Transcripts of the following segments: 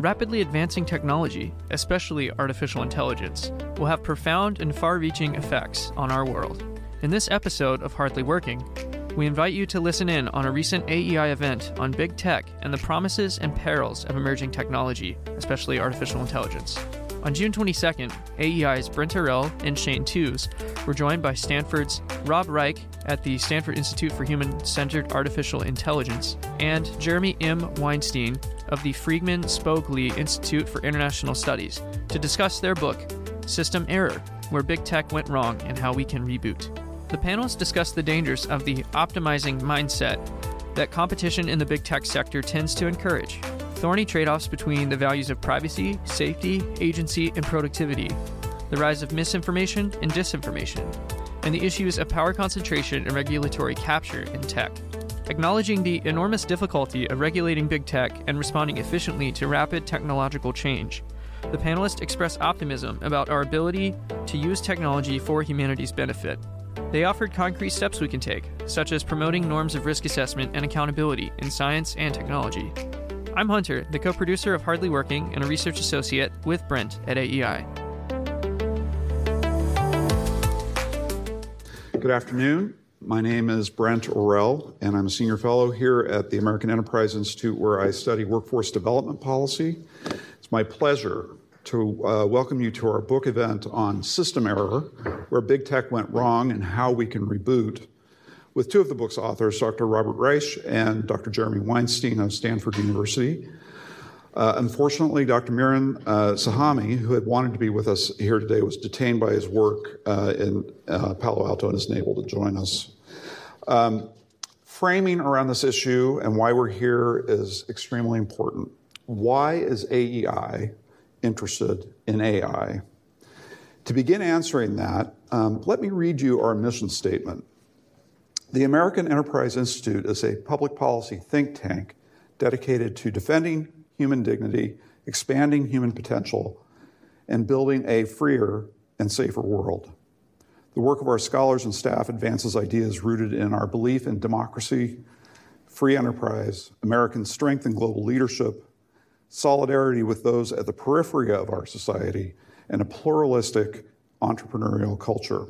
Rapidly advancing technology, especially artificial intelligence, will have profound and far-reaching effects on our world. In this episode of Hardly Working, we invite you to listen in on a recent AEI event on big tech and the promises and perils of emerging technology, especially artificial intelligence. On June 22nd, AEI's Brent Orrell and Shane Tews were joined by Stanford's Rob Reich at the Stanford Institute for Human-Centered Artificial Intelligence and Jeremy M. Weinstein of the Friedman Spogli Institute for International Studies to discuss their book, System Error, Where Big Tech Went Wrong and How We Can Reboot. The panelists discussed the dangers of the optimizing mindset that competition in the big tech sector tends to encourage, thorny trade-offs between the values of privacy, safety, agency, and productivity, the rise of misinformation and disinformation, and the issues of power concentration and regulatory capture in tech. Acknowledging the enormous difficulty of regulating big tech and responding efficiently to rapid technological change, the panelists expressed optimism about our ability to use technology for humanity's benefit. They offered concrete steps we can take, such as promoting norms of risk assessment and accountability in science and technology. I'm Hunter, the co-producer of Hardly Working and a research associate with Brent at AEI. Good afternoon. My name is Brent Orrell, and I'm a senior fellow here at the American Enterprise Institute, where I study workforce development policy. It's my pleasure to welcome you to our book event on System Error, Where Big Tech Went Wrong and How We Can Reboot, with two of the book's authors, Dr. Robert Reich and Dr. Jeremy Weinstein of Stanford University. Unfortunately, Dr. Miran Sahami, who had wanted to be with us here today, was detained by his work in Palo Alto and isn't able to join us. Framing around this issue and why we're here is extremely important. Why is AEI interested in AI? To begin answering that, let me read you our mission statement. The American Enterprise Institute is a public policy think tank dedicated to defending human dignity, expanding human potential, and building a freer and safer world. The work of our scholars and staff advances ideas rooted in our belief in democracy, free enterprise, American strength and global leadership, solidarity with those at the periphery of our society, and a pluralistic entrepreneurial culture.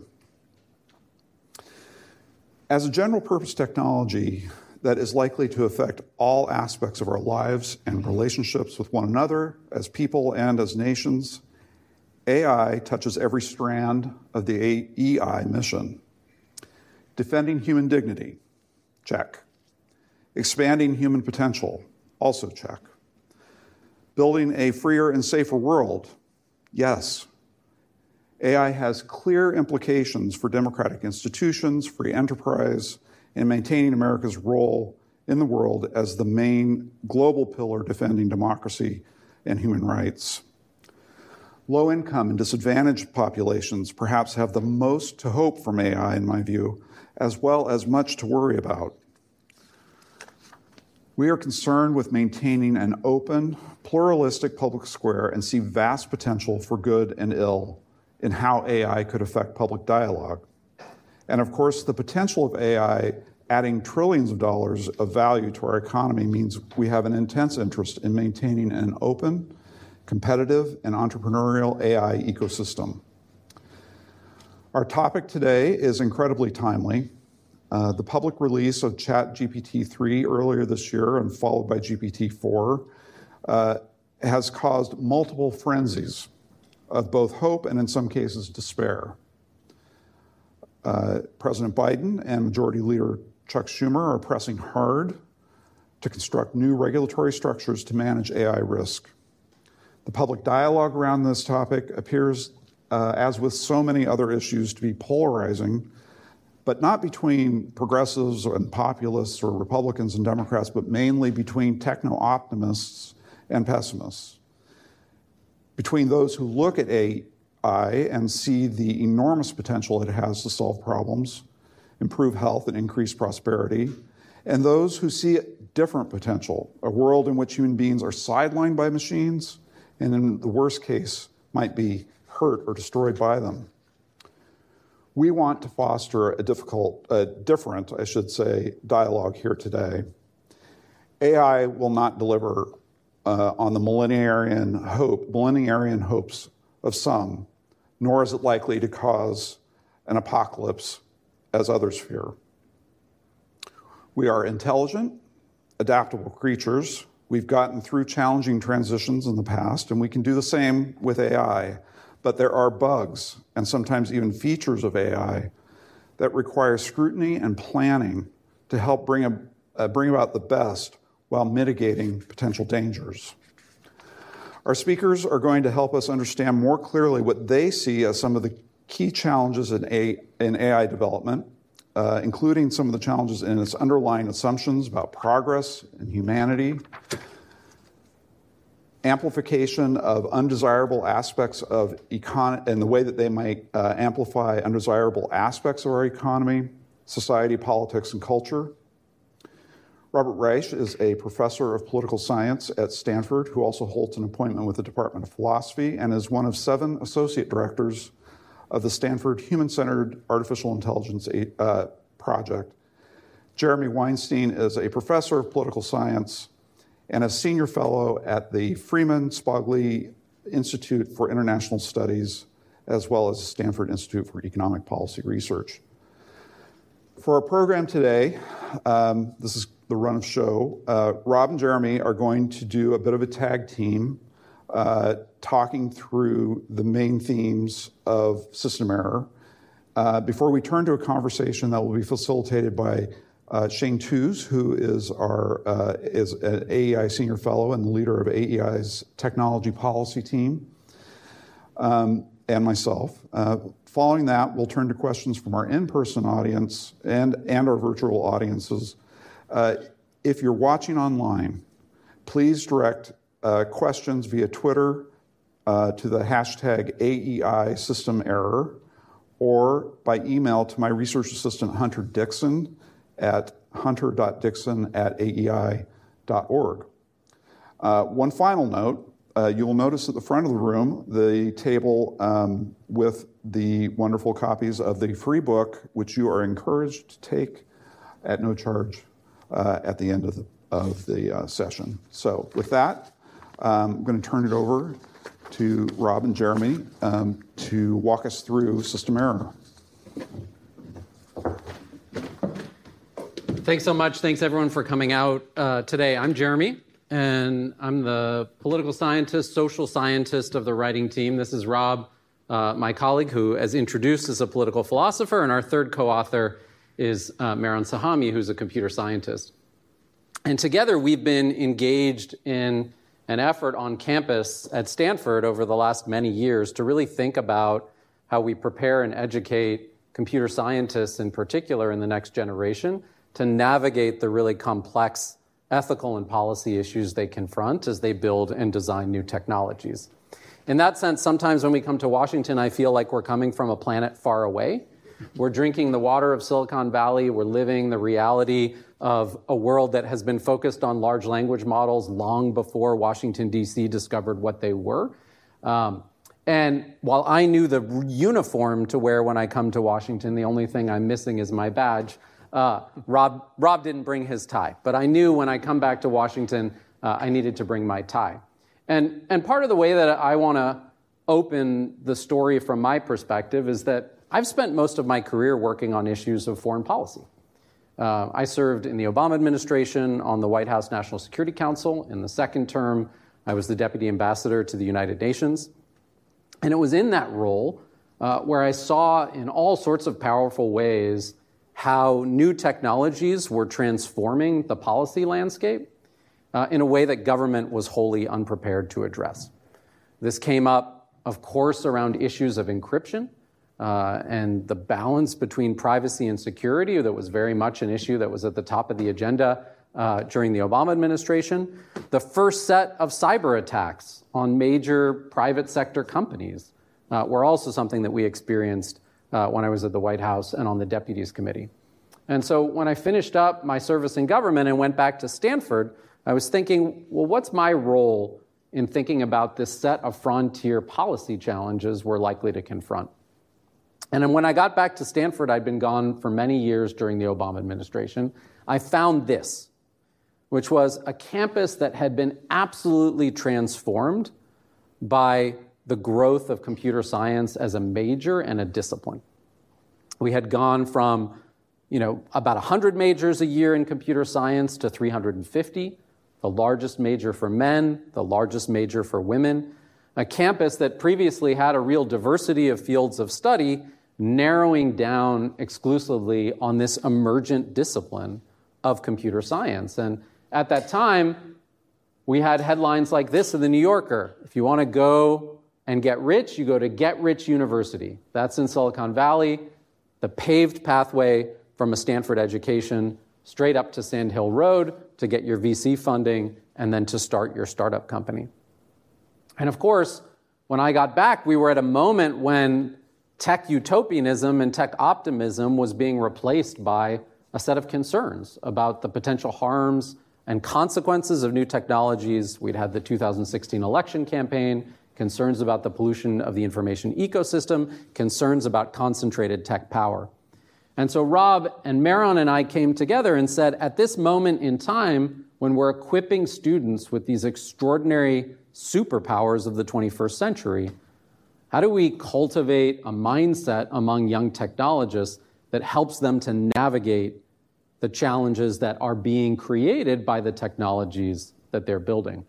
As a general-purpose technology that is likely to affect all aspects of our lives and relationships with one another, as people and as nations, AI touches every strand of the AEI mission. Defending human dignity, check. Expanding human potential, also check. Building a freer and safer world, yes. AI has clear implications for democratic institutions, free enterprise, and maintaining America's role in the world as the main global pillar defending democracy and human rights. Low-income and disadvantaged populations perhaps have the most to hope from AI, in my view, as well as much to worry about. We are concerned with maintaining an open, pluralistic public square and see vast potential for good and ill in how AI could affect public dialogue. And of course, the potential of AI adding trillions of dollars of value to our economy means we have an intense interest in maintaining an open, competitive, and entrepreneurial AI ecosystem. Our topic today is incredibly timely. The public release of ChatGPT-3 earlier this year and followed by GPT-4 has caused multiple frenzies of both hope and, in some cases, despair. President Biden and Majority Leader Chuck Schumer are pressing hard to construct new regulatory structures to manage AI risk. The public dialogue around this topic appears, as with so many other issues, to be polarizing, but not between progressives and populists or Republicans and Democrats, but mainly between techno-optimists and pessimists. Between those who look at AI and see the enormous potential it has to solve problems, improve health, and increase prosperity, and those who see different potential, a world in which human beings are sidelined by machines and, in the worst case, might be hurt or destroyed by them. We want to foster a different dialogue here today. AI will not deliver on the millenarian hopes of some, nor is it likely to cause an apocalypse as others fear. We are intelligent, adaptable creatures. We've gotten through challenging transitions in the past, and we can do the same with AI. But there are bugs, and sometimes even features of AI, that require scrutiny and planning to help bring about the best while mitigating potential dangers. Our speakers are going to help us understand more clearly what they see as some of the key challenges in AI development, including some of the challenges in its underlying assumptions about progress and humanity, amplification of undesirable aspects of economy, and the way that they might amplify undesirable aspects of our economy, society, politics, and culture. Robert Reich is a professor of political science at Stanford who also holds an appointment with the Department of Philosophy and is one of 7 associate directors of the Stanford Human-Centered Artificial Intelligence Project. Jeremy Weinstein is a professor of political science and a senior fellow at the Freeman Spogli Institute for International Studies, as well as the Stanford Institute for Economic Policy Research. For our program today, this is the run of show, Rob and Jeremy are going to do a bit of a tag team talking through the main themes of system error. Before we turn to a conversation that will be facilitated by Shane Tews, who is an AEI senior fellow and the leader of AEI's technology policy team, and myself. Following that, we'll turn to questions from our in-person audience and our virtual audiences. If you're watching online, please direct questions via Twitter to the hashtag AEI system error, or by email to my research assistant, Hunter Dixon, at hunter.dixon@aei.org. One final note, you will notice at the front of the room the table with the wonderful copies of the free book, which you are encouraged to take at no charge at the end of the session. So with that, I'm going to turn it over to Rob and Jeremy to walk us through system error. Thanks so much. Thanks, everyone, for coming out today. I'm Jeremy, and I'm the political scientist, social scientist of the writing team. This is Rob, my colleague, who, as introduced, is a political philosopher, and our third co-author is Mehran Sahami, who's a computer scientist. And together, we've been engaged in an effort on campus at Stanford over the last many years to really think about how we prepare and educate computer scientists in particular in the next generation to navigate the really complex ethical and policy issues they confront as they build and design new technologies. In that sense, sometimes when we come to Washington, I feel like we're coming from a planet far away. We're drinking the water of Silicon Valley. We're living the reality of a world that has been focused on large language models long before Washington, D.C. discovered what they were. And while I knew the uniform to wear when I come to Washington, the only thing I'm missing is my badge. Rob didn't bring his tie, but I knew when I come back to Washington, I needed to bring my tie. And part of the way that I want to open the story from my perspective is that I've spent most of my career working on issues of foreign policy. I served in the Obama administration on the White House National Security Council. In the second term, I was the deputy ambassador to the United Nations. And it was in that role where I saw in all sorts of powerful ways how new technologies were transforming the policy landscape in a way that government was wholly unprepared to address. This came up, of course, around issues of encryption and the balance between privacy and security. That was very much an issue that was at the top of the agenda during the Obama administration. The first set of cyber attacks on major private sector companies were also something that we experienced when I was at the White House and on the Deputies Committee. And so when I finished up my service in government and went back to Stanford, I was thinking, well, what's my role in thinking about this set of frontier policy challenges we're likely to confront? And then when I got back to Stanford, I'd been gone for many years during the Obama administration, I found this. which was a campus that had been absolutely transformed by the growth of computer science as a major and a discipline. We had gone from, about 100 majors a year in computer science to 350, the largest major for men, the largest major for women, a campus that previously had a real diversity of fields of study, narrowing down exclusively on this emergent discipline of computer science. And at that time, we had headlines like this in the New Yorker. If you want to go and get rich, you go to Get Rich University. That's in Silicon Valley, the paved pathway from a Stanford education straight up to Sand Hill Road to get your VC funding and then to start your startup company. And of course, when I got back, we were at a moment when tech utopianism and tech optimism was being replaced by a set of concerns about the potential harms and consequences of new technologies. We'd had the 2016 election campaign, concerns about the pollution of the information ecosystem, concerns about concentrated tech power. And so Rob and Meron and I came together and said, at this moment in time, when we're equipping students with these extraordinary superpowers of the 21st century, how do we cultivate a mindset among young technologists that helps them to navigate the challenges that are being created by the technologies that they're building?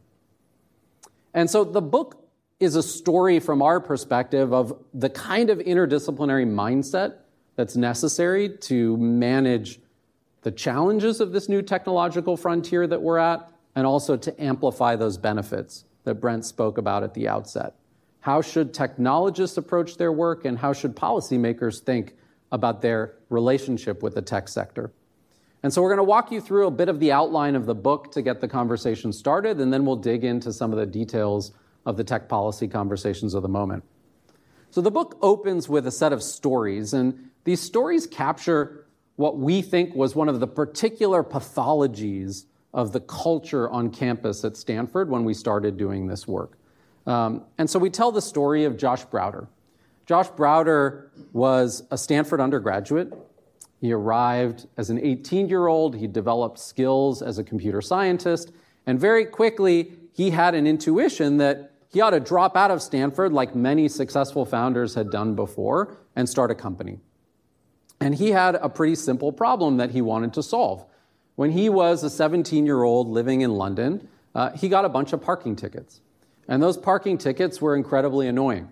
And so the book is a story from our perspective of the kind of interdisciplinary mindset that's necessary to manage the challenges of this new technological frontier that we're at, and also to amplify those benefits that Brent spoke about at the outset. How should technologists approach their work, and how should policymakers think about their relationship with the tech sector? And so we're going to walk you through a bit of the outline of the book to get the conversation started, and then we'll dig into some of the details of the tech policy conversations of the moment. So the book opens with a set of stories, and these stories capture what we think was one of the particular pathologies of the culture on campus at Stanford when we started doing this work. And so we tell the story of Josh Browder. Josh Browder was a Stanford undergraduate. He arrived as an 18-year-old. He developed skills as a computer scientist. And very quickly, he had an intuition that he ought to drop out of Stanford, like many successful founders had done before, and start a company. And he had a pretty simple problem that he wanted to solve. When he was a 17-year-old living in London, he got a bunch of parking tickets. And those parking tickets were incredibly annoying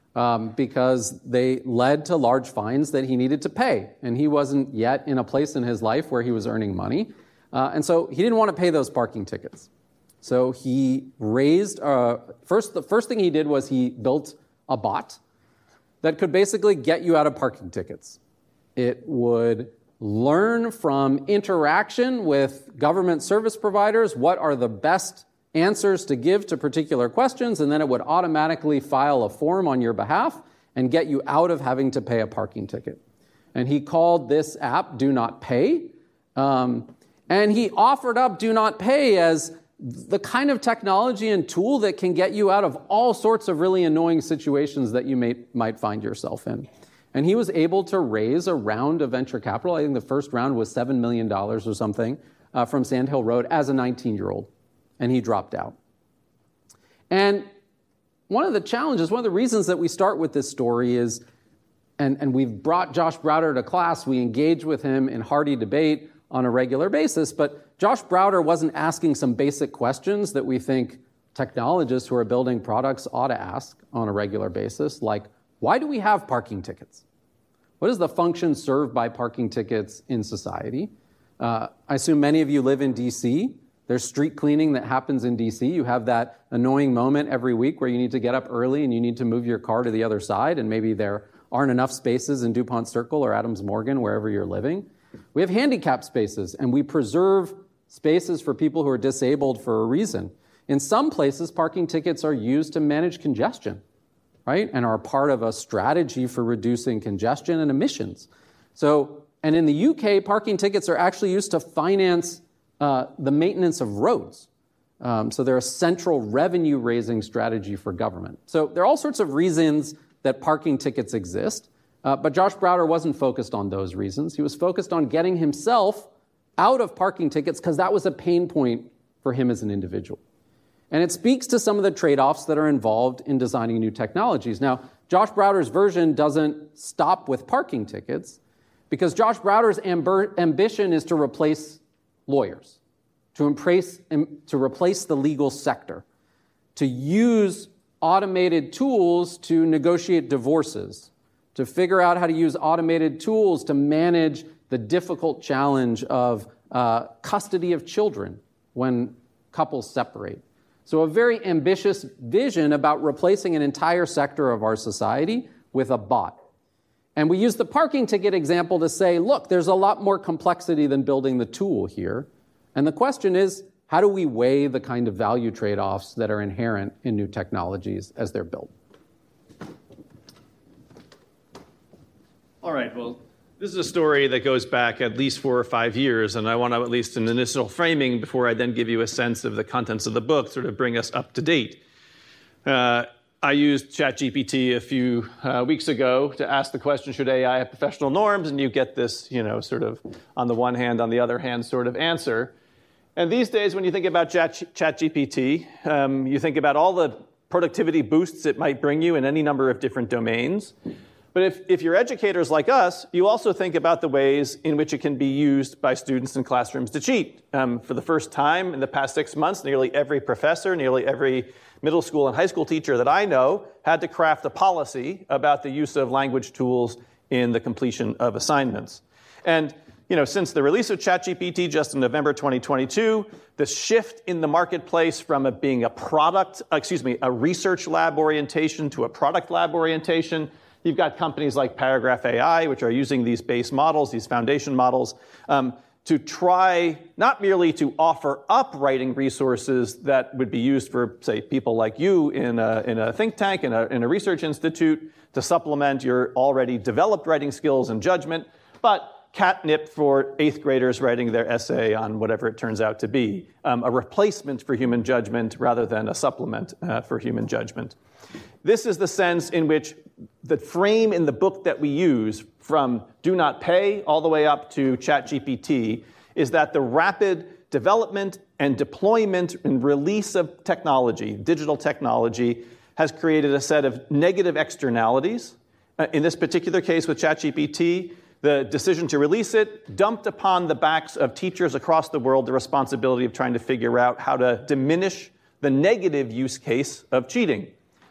because they led to large fines that he needed to pay. And he wasn't yet in a place in his life where he was earning money. And so he didn't want to pay those parking tickets. So he raised, the first thing he did was he built a bot that could basically get you out of parking tickets. It would learn from interaction with government service providers what are the best answers to give to particular questions, and then it would automatically file a form on your behalf and get you out of having to pay a parking ticket. And he called this app Do Not Pay, and he offered up Do Not Pay as the kind of technology and tool that can get you out of all sorts of really annoying situations that you might find yourself in. And he was able to raise a round of venture capital. I think the first round was $7 million or something from Sand Hill Road as a 19-year-old. And he dropped out. And one of the challenges, one of the reasons that we start with this story is, and we've brought Josh Browder to class, we engage with him in hearty debate on a regular basis, but Josh Browder wasn't asking some basic questions that we think technologists who are building products ought to ask on a regular basis, like, why do we have parking tickets? What is the function served by parking tickets in society? I assume many of you live in DC. There's street cleaning that happens in DC. You have that annoying moment every week where you need to get up early and you need to move your car to the other side, and maybe there aren't enough spaces in DuPont Circle or Adams Morgan, wherever you're living. We have handicap spaces, and we preserve spaces for people who are disabled for a reason. In some places, parking tickets are used to manage congestion, right? And are part of a strategy for reducing congestion and emissions. So, and in the UK, parking tickets are actually used to finance the maintenance of roads. So they're a central revenue-raising strategy for government. So there are all sorts of reasons that parking tickets exist, but Josh Browder wasn't focused on those reasons. He was focused on getting himself out of parking tickets because that was a pain point for him as an individual. And it speaks to some of the trade-offs that are involved in designing new technologies. Now, Josh Browder's version doesn't stop with parking tickets because Josh Browder's ambition is to replace lawyers, to replace the legal sector, to use automated tools to negotiate divorces, to figure out how to use automated tools to manage the difficult challenge of custody of children when couples separate. So a very ambitious vision about replacing an entire sector of our society with a bot. And we use the parking ticket example to say, look, there's a lot more complexity than building the tool here. And the question is, how do we weigh the kind of value trade-offs that are inherent in new technologies as they're built? All right, well, this is a story that goes back at least 4 or 5 years, and I want to, at least an initial framing before I then give you a sense of the contents of the book, sort of bring us up to date. I used ChatGPT a few weeks ago to ask the question, should AI have professional norms? And you get this, sort of on the one hand, on the other hand sort of answer. And these days, when you think about ChatGPT, you think about all the productivity boosts it might bring you in any number of different domains. But if you're educators like us, you also think about the ways in which it can be used by students in classrooms to cheat. For the first time in the past 6 months, nearly every professor, nearly every middle school and high school teacher that I know had to craft a policy about the use of language tools in the completion of assignments. And since the release of ChatGPT just in November 2022, the shift in the marketplace from it being a research lab orientation to a product lab orientation. You've got companies like Paragraph AI, which are using these base models, these foundation models, to try not merely to offer up writing resources that would be used for, say, people like you in a think tank, in a research institute, to supplement your already developed writing skills and judgment, but catnip for 8th graders writing their essay on whatever it turns out to be, a replacement for human judgment rather than a supplement for human judgment. This is the sense in which the frame in the book that we use from Do Not Pay all the way up to ChatGPT is that the rapid development and deployment and release of technology, digital technology, has created a set of negative externalities. In this particular case with ChatGPT, the decision to release it dumped upon the backs of teachers across the world the responsibility of trying to figure out how to diminish the negative use case of cheating.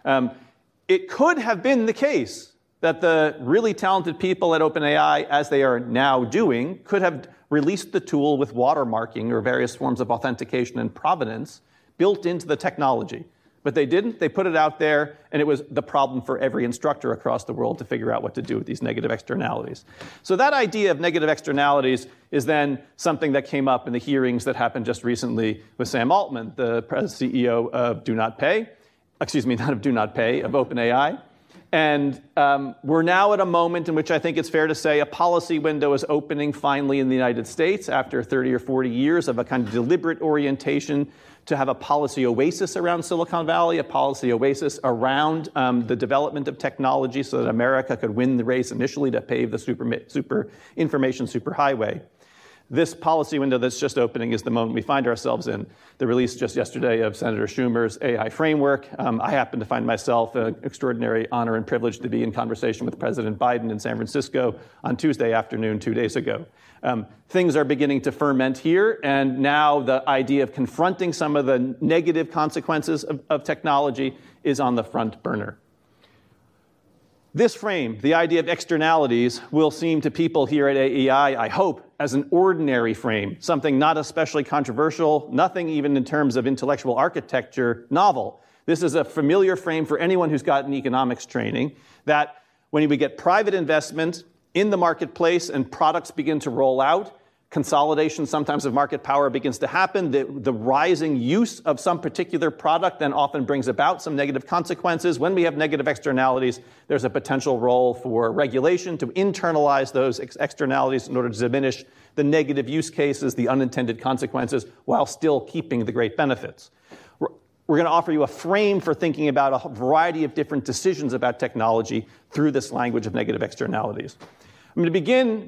It could have been the case that the really talented people at OpenAI, as they are now doing, could have released the tool with watermarking or various forms of authentication and provenance built into the technology. But they didn't. They put it out there, and it was the problem for every instructor across the world to figure out what to do with these negative externalities. So that idea of negative externalities is then something that came up in the hearings that happened just recently with Sam Altman, the CEO of Do Not Pay. Excuse me, not of Do Not Pay, of OpenAI. And we're now at a moment in which I think it's fair to say a policy window is opening finally in the United States after 30 or 40 years of a kind of deliberate orientation to have a policy oasis around Silicon Valley, a policy oasis around the development of technology so that America could win the race initially to pave the super information superhighway. This policy window that's just opening is the moment we find ourselves in. The release just yesterday of Senator Schumer's AI framework. I happen to find myself an extraordinary honor and privilege to be in conversation with President Biden in San Francisco on Tuesday afternoon 2 days ago. Things are beginning to ferment here, and now the idea of confronting some of the negative consequences of technology is on the front burner. This frame, the idea of externalities, will seem to people here at AEI, I hope, as an ordinary frame, something not especially controversial, nothing even in terms of intellectual architecture novel. This is a familiar frame for anyone who's gotten economics training, that when we get private investment in the marketplace and products begin to roll out, consolidation sometimes of market power begins to happen. The rising use of some particular product then often brings about some negative consequences. When we have negative externalities, there's a potential role for regulation to internalize those externalities in order to diminish the negative use cases, the unintended consequences, while still keeping the great benefits. We're going to offer you a frame for thinking about a variety of different decisions about technology through this language of negative externalities. I'm going to begin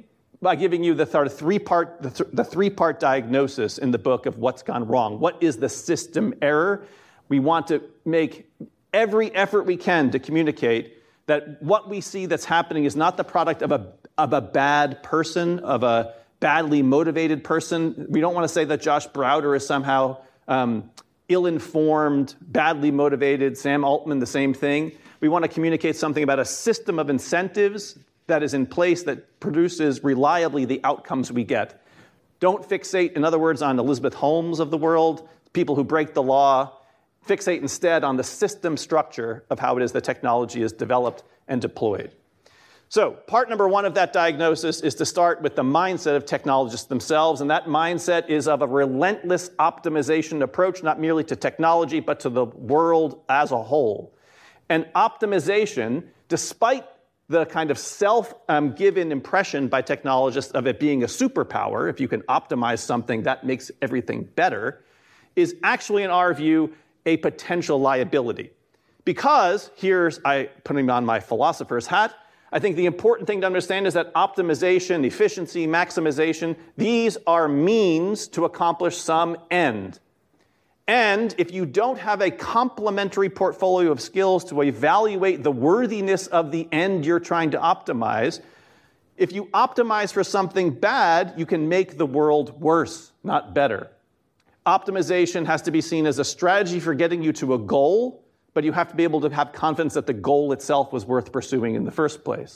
by giving you the sort of three-part diagnosis in the book of what's gone wrong. What is the system error? We want to make every effort we can to communicate that what we see that's happening is not the product of a bad person, of a badly motivated person. We don't want to say that Josh Browder is somehow ill-informed, badly motivated. Sam Altman, the same thing. We want to communicate something about a system of incentives that is in place that produces reliably the outcomes we get. Don't fixate, in other words, on Elizabeth Holmes of the world, people who break the law. Fixate instead on the system structure of how it is the technology is developed and deployed. So part number one of that diagnosis is to start with the mindset of technologists themselves, and that mindset is of a relentless optimization approach, not merely to technology, but to the world as a whole. And optimization, despite the kind of self-given impression by technologists of it being a superpower, if you can optimize something, that makes everything better, is actually, in our view, a potential liability. Because, putting on my philosopher's hat, I think the important thing to understand is that optimization, efficiency, maximization, these are means to accomplish some end. And if you don't have a complementary portfolio of skills to evaluate the worthiness of the end you're trying to optimize, if you optimize for something bad, you can make the world worse, not better. Optimization has to be seen as a strategy for getting you to a goal, but you have to be able to have confidence that the goal itself was worth pursuing in the first place.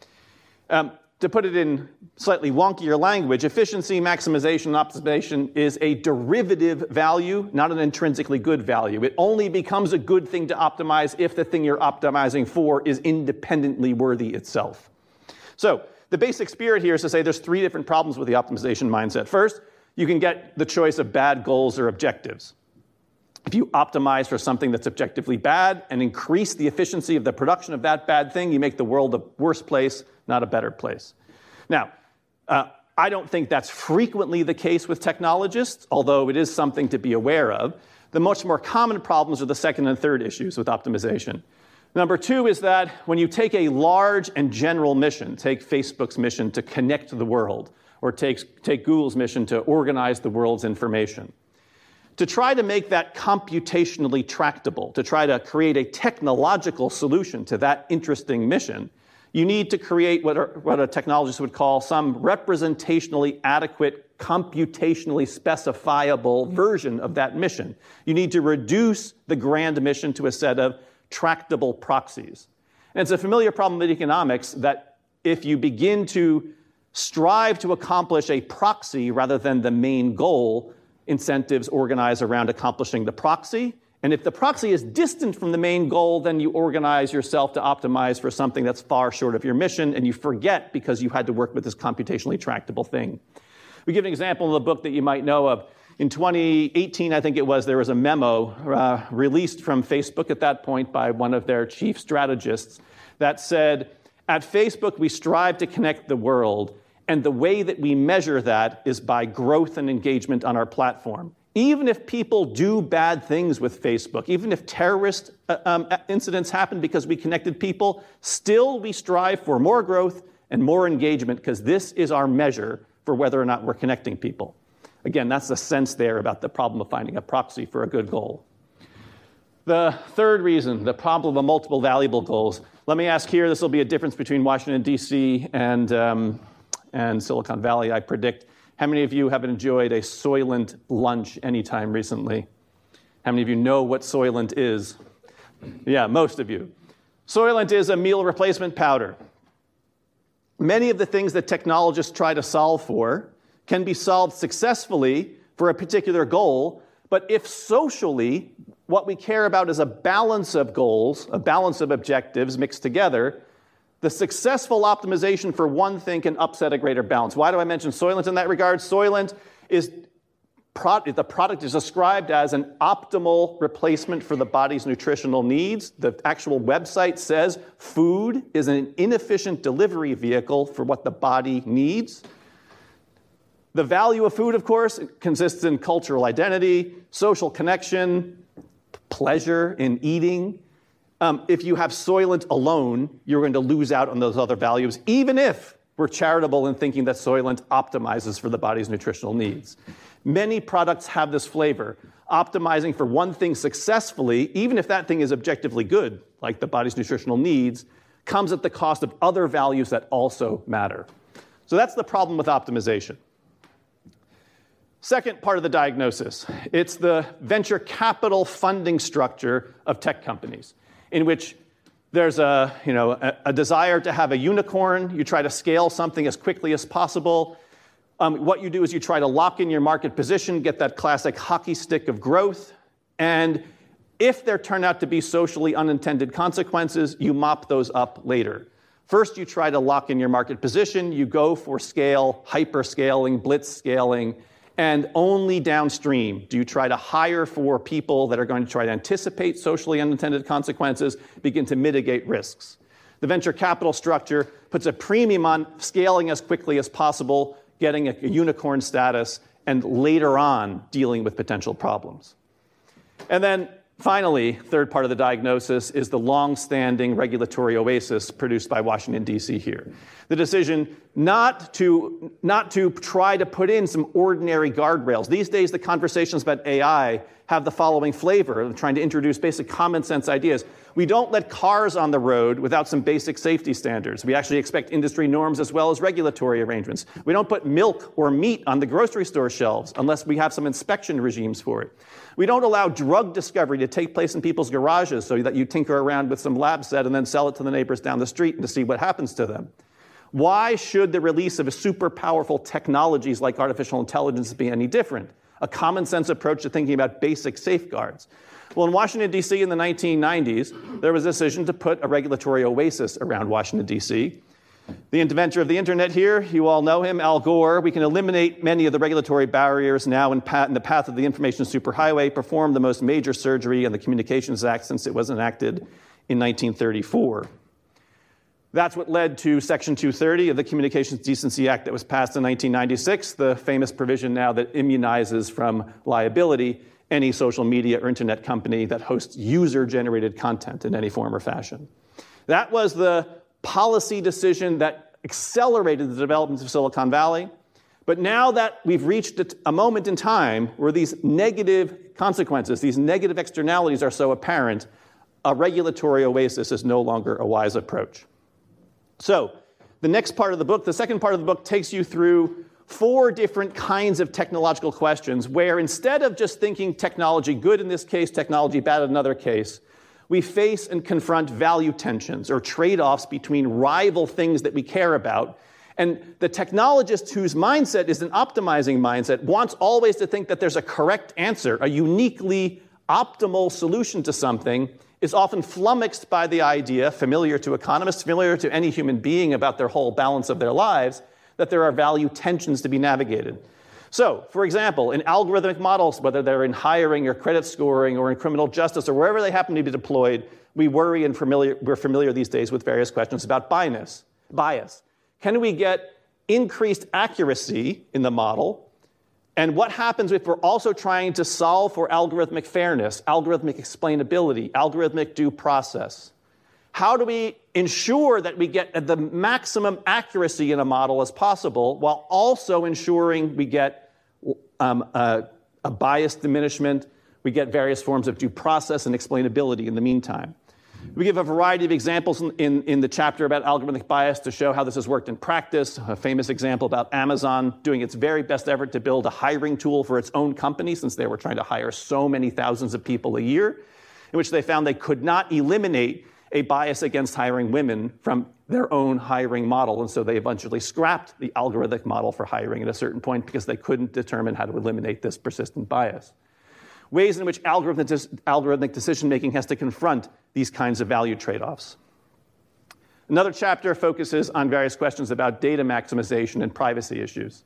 To put it in slightly wonkier language, efficiency, maximization, and optimization is a derivative value, not an intrinsically good value. It only becomes a good thing to optimize if the thing you're optimizing for is independently worthy itself. So the basic spirit here is to say there's three different problems with the optimization mindset. First, you can get the choice of bad goals or objectives. If you optimize for something that's objectively bad and increase the efficiency of the production of that bad thing, you make the world a worse place, not a better place. Now, I don't think that's frequently the case with technologists, although it is something to be aware of. The much more common problems are the second and third issues with optimization. Number two is that when you take a large and general mission, take Facebook's mission to connect the world, or take Google's mission to organize the world's information, to try to make that computationally tractable, to try to create a technological solution to that interesting mission, you need to create what a technologist would call some representationally adequate, computationally specifiable version of that mission. You need to reduce the grand mission to a set of tractable proxies. And it's a familiar problem in economics that if you begin to strive to accomplish a proxy rather than the main goal, incentives organize around accomplishing the proxy. And if the proxy is distant from the main goal, then you organize yourself to optimize for something that's far short of your mission, and you forget because you had to work with this computationally tractable thing. We give an example in the book that you might know of. In 2018, I think it was, there was a memo released from Facebook at that point by one of their chief strategists that said, at Facebook, we strive to connect the world, and the way that we measure that is by growth and engagement on our platform. Even if people do bad things with Facebook, even if terrorist incidents happen because we connected people, still we strive for more growth and more engagement because this is our measure for whether or not we're connecting people. Again, that's the sense there about the problem of finding a proxy for a good goal. The third reason, the problem of multiple valuable goals. Let me ask here, this will be a difference between Washington, D.C. and Silicon Valley, I predict. How many of you have enjoyed a Soylent lunch anytime recently? How many of you know what Soylent is? Yeah, most of you. Soylent is a meal replacement powder. Many of the things that technologists try to solve for can be solved successfully for a particular goal, but if socially what we care about is a balance of goals, a balance of objectives mixed together, the successful optimization for one thing can upset a greater balance. Why do I mention Soylent in that regard? Soylent is, the product is described as an optimal replacement for the body's nutritional needs. The actual website says food is an inefficient delivery vehicle for what the body needs. The value of food, of course, consists in cultural identity, social connection, pleasure in eating. If you have Soylent alone, you're going to lose out on those other values, even if We're charitable in thinking that Soylent optimizes for the body's nutritional needs. Many products have this flavor. Optimizing for one thing successfully, even if that thing is objectively good, like the body's nutritional needs, comes at the cost of other values that also matter. So that's the problem with optimization. Second part of the diagnosis, it's the venture capital funding structure of tech companies, in which there's a desire to have a unicorn. You try to scale something as quickly as possible. What you do is you try to lock in your market position, get that classic hockey stick of growth, and if there turn out to be socially unintended consequences, you mop those up later. First, you try to lock in your market position. You go for scale, hyper-scaling, blitz scaling, and only downstream do you try to hire for people that are going to try to anticipate socially unintended consequences, begin to mitigate risks. The venture capital structure puts a premium on scaling as quickly as possible, getting a unicorn status, and later on dealing with potential problems. And then finally, third part of the diagnosis is the long-standing regulatory oasis produced by Washington, D.C. here. The decision not to try to put in some ordinary guardrails. These days, the conversations about AI have the following flavor of trying to introduce basic common sense ideas. We don't let cars on the road without some basic safety standards. We actually expect industry norms as well as regulatory arrangements. We don't put milk or meat on the grocery store shelves unless we have some inspection regimes for it. We don't allow drug discovery to take place in people's garages so that you tinker around with some lab set and then sell it to the neighbors down the street to see what happens to them. Why should the release of super powerful technologies like artificial intelligence be any different? A common sense approach to thinking about basic safeguards. Well, in Washington, D.C. in the 1990s, there was a decision to put a regulatory oasis around Washington, D.C. The inventor of the internet here, you all know him, Al Gore. We can eliminate many of the regulatory barriers now in the path of the information superhighway, perform the most major surgery in the Communications Act since it was enacted in 1934. That's what led to Section 230 of the Communications Decency Act that was passed in 1996, the famous provision now that immunizes from liability any social media or internet company that hosts user-generated content in any form or fashion. That was the policy decision that accelerated the development of Silicon Valley. But now that we've reached a moment in time where these negative consequences, these negative externalities are so apparent, a regulatory oasis is no longer a wise approach. So the next part of the book, the second part of the book, takes you through 4 different kinds of technological questions where instead of just thinking technology good in this case, technology bad in another case, we face and confront value tensions or trade-offs between rival things that we care about. And the technologist whose mindset is an optimizing mindset wants always to think that there's a correct answer, a uniquely optimal solution to something, is often flummoxed by the idea, familiar to economists, familiar to any human being about their whole balance of their lives, that there are value tensions to be navigated. So, for example, in algorithmic models, whether they're in hiring or credit scoring or in criminal justice or wherever they happen to be deployed, we worry and we're familiar these days with various questions about bias. Can we get increased accuracy in the model? And what happens if we're also trying to solve for algorithmic fairness, algorithmic explainability, algorithmic due process? How do we ensure that we get the maximum accuracy in a model as possible while also ensuring we get a bias diminishment, we get various forms of due process and explainability in the meantime? We give a variety of examples in the chapter about algorithmic bias to show how this has worked in practice. A famous example about Amazon doing its very best effort to build a hiring tool for its own company since they were trying to hire so many thousands of people a year, in which they found they could not eliminate a bias against hiring women from their own hiring model. And so they eventually scrapped the algorithmic model for hiring at a certain point because they couldn't determine how to eliminate this persistent bias. Ways in which algorithmic decision-making has to confront these kinds of value trade-offs. Another chapter focuses on various questions about data maximization and privacy issues.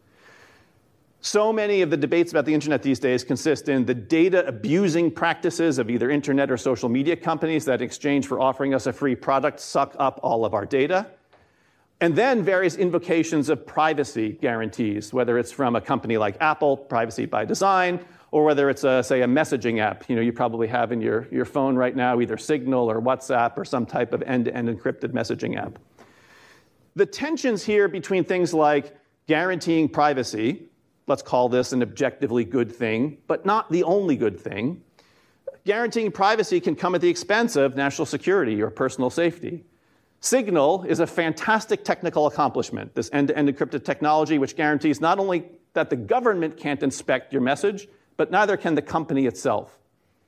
So many of the debates about the internet these days consist in the data abusing practices of either internet or social media companies that in exchange for offering us a free product suck up all of our data. And then various invocations of privacy guarantees, whether it's from a company like Apple, privacy by design, or whether it's, say, a messaging app. You probably have in your phone right now either Signal or WhatsApp or some type of end-to-end encrypted messaging app. The tensions here between things like guaranteeing privacy, let's call this an objectively good thing, but not the only good thing. Guaranteeing privacy can come at the expense of national security or personal safety. Signal is a fantastic technical accomplishment, this end-to-end encrypted technology which guarantees not only that the government can't inspect your message, but neither can the company itself.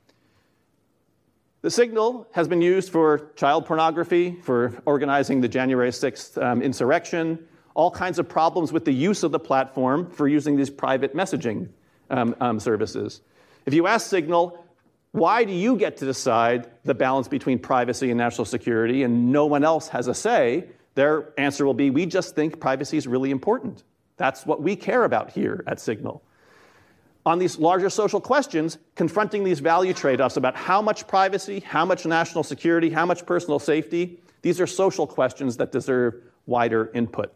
The Signal has been used for child pornography, for organizing the January 6th insurrection, all kinds of problems with the use of the platform for using these private messaging services. If you ask Signal, why do you get to decide the balance between privacy and national security and no one else has a say? Their answer will be, we just think privacy is really important. That's what we care about here at Signal. On these larger social questions, confronting these value trade-offs about how much privacy, how much national security, how much personal safety, these are social questions that deserve wider input.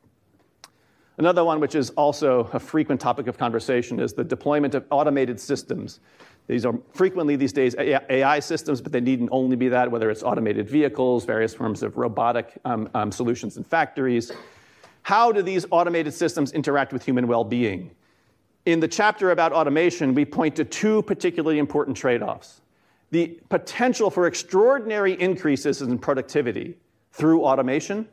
Another one which is also a frequent topic of conversation is the deployment of automated systems. These are frequently these days AI systems, but they needn't only be that, whether it's automated vehicles, various forms of robotic solutions in factories. How do these automated systems interact with human well-being? In the chapter about automation, we point to two particularly important trade-offs. The potential for extraordinary increases in productivity through automation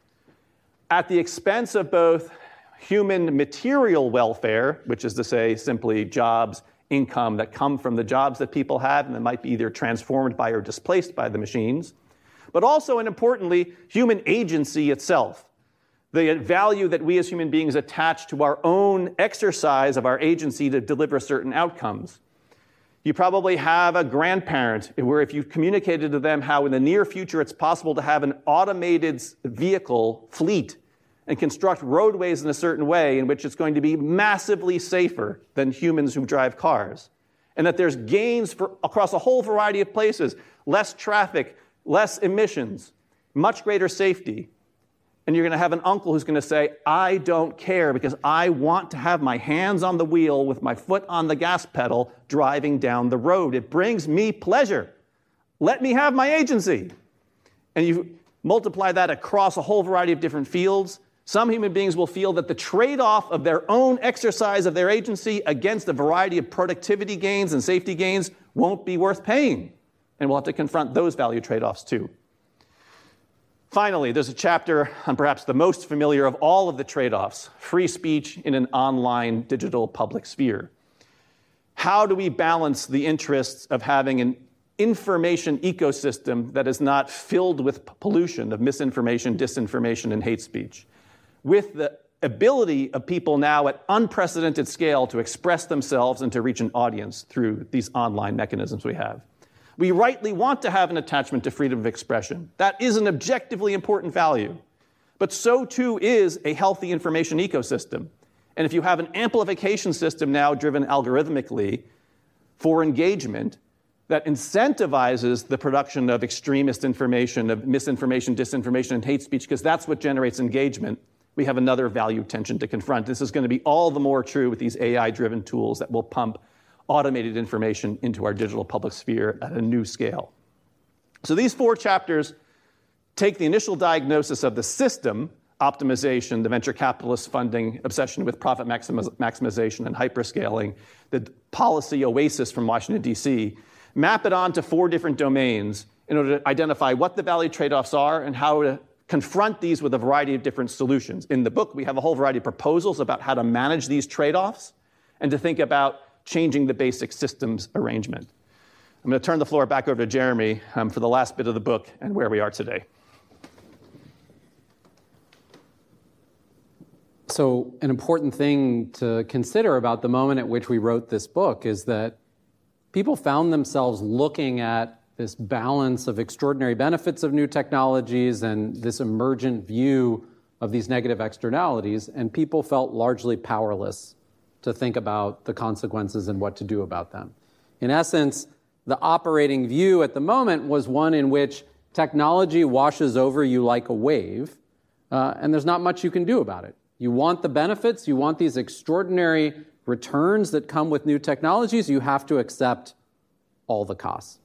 at the expense of both human material welfare, which is to say simply jobs, income that come from the jobs that people have and that might be either transformed by or displaced by the machines, but also, and importantly, human agency itself. The value that we as human beings attach to our own exercise of our agency to deliver certain outcomes. You probably have a grandparent where if you've communicated to them how in the near future it's possible to have an automated vehicle fleet and construct roadways in a certain way in which it's going to be massively safer than humans who drive cars, and that there's gains across a whole variety of places, less traffic, less emissions, much greater safety. And you're going to have an uncle who's going to say, I don't care because I want to have my hands on the wheel with my foot on the gas pedal driving down the road. It brings me pleasure. Let me have my agency. And you multiply that across a whole variety of different fields. Some human beings will feel that the trade-off of their own exercise of their agency against a variety of productivity gains and safety gains won't be worth paying. And we'll have to confront those value trade-offs too. Finally, there's a chapter on perhaps the most familiar of all of the trade-offs, free speech in an online digital public sphere. How do we balance the interests of having an information ecosystem that is not filled with pollution of misinformation, disinformation, and hate speech, with the ability of people now at unprecedented scale to express themselves and to reach an audience through these online mechanisms we have? We rightly want to have an attachment to freedom of expression. That is an objectively important value. But so too is a healthy information ecosystem. And if you have an amplification system now driven algorithmically for engagement that incentivizes the production of extremist information, of misinformation, disinformation, and hate speech, because that's what generates engagement, we have another value tension to confront. This is going to be all the more true with these AI-driven tools that will pump automated information into our digital public sphere at a new scale. So these four chapters take the initial diagnosis of the system, optimization, the venture capitalist funding, obsession with profit maximization and hyperscaling, the policy oasis from Washington, D.C., map it onto four different domains in order to identify what the value trade-offs are and how to confront these with a variety of different solutions. In the book, we have a whole variety of proposals about how to manage these trade-offs and to think about changing the basic systems arrangement. I'm going to turn the floor back over to Jeremy for the last bit of the book and where we are today. So an important thing to consider about the moment at which we wrote this book is that people found themselves looking at this balance of extraordinary benefits of new technologies and this emergent view of these negative externalities, and people felt largely powerless to think about the consequences and what to do about them. In essence, the operating view at the moment was one in which technology washes over you like a wave, and there's not much you can do about it. You want the benefits, you want these extraordinary returns that come with new technologies, you have to accept all the costs.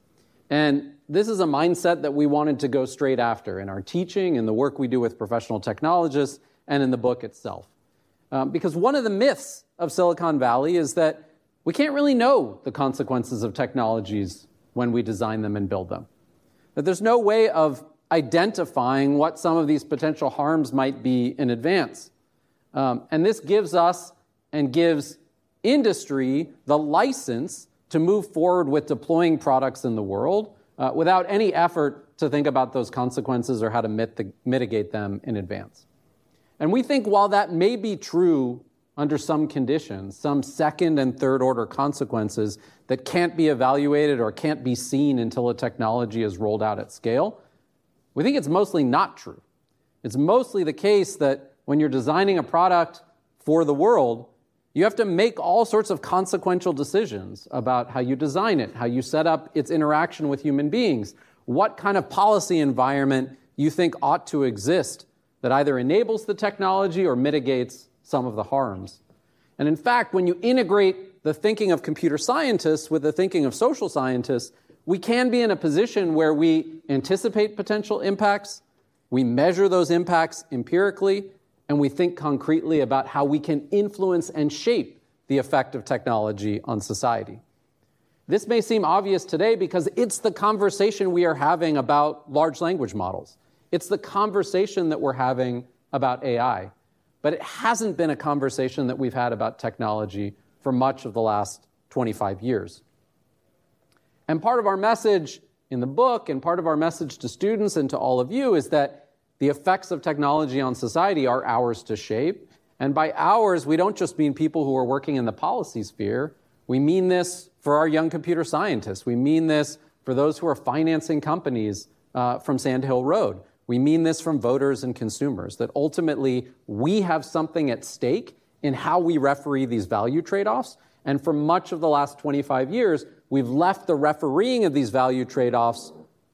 And this is a mindset that we wanted to go straight after in our teaching, in the work we do with professional technologists, and in the book itself. Because one of the myths of Silicon Valley is that we can't really know the consequences of technologies when we design them and build them. That there's no way of identifying what some of these potential harms might be in advance. And this gives us and gives industry the license to move forward with deploying products in the world without any effort to think about those consequences or how to mitigate them in advance. And we think while that may be true under some conditions, some second and third order consequences that can't be evaluated or can't be seen until a technology is rolled out at scale, we think it's mostly not true. It's mostly the case that when you're designing a product for the world, you have to make all sorts of consequential decisions about how you design it, how you set up its interaction with human beings, what kind of policy environment you think ought to exist that either enables the technology or mitigates some of the harms. And in fact, when you integrate the thinking of computer scientists with the thinking of social scientists, we can be in a position where we anticipate potential impacts, we measure those impacts empirically, and we think concretely about how we can influence and shape the effect of technology on society. This may seem obvious today because it's the conversation we are having about large language models. It's the conversation that we're having about AI. But it hasn't been a conversation that we've had about technology for much of the last 25 years. And part of our message in the book and part of our message to students and to all of you is that the effects of technology on society are ours to shape. And by ours, we don't just mean people who are working in the policy sphere. We mean this for our young computer scientists. We mean this for those who are financing companies from Sand Hill Road. We mean this from voters and consumers, that ultimately we have something at stake in how we referee these value trade-offs. And for much of the last 25 years, we've left the refereeing of these value trade-offs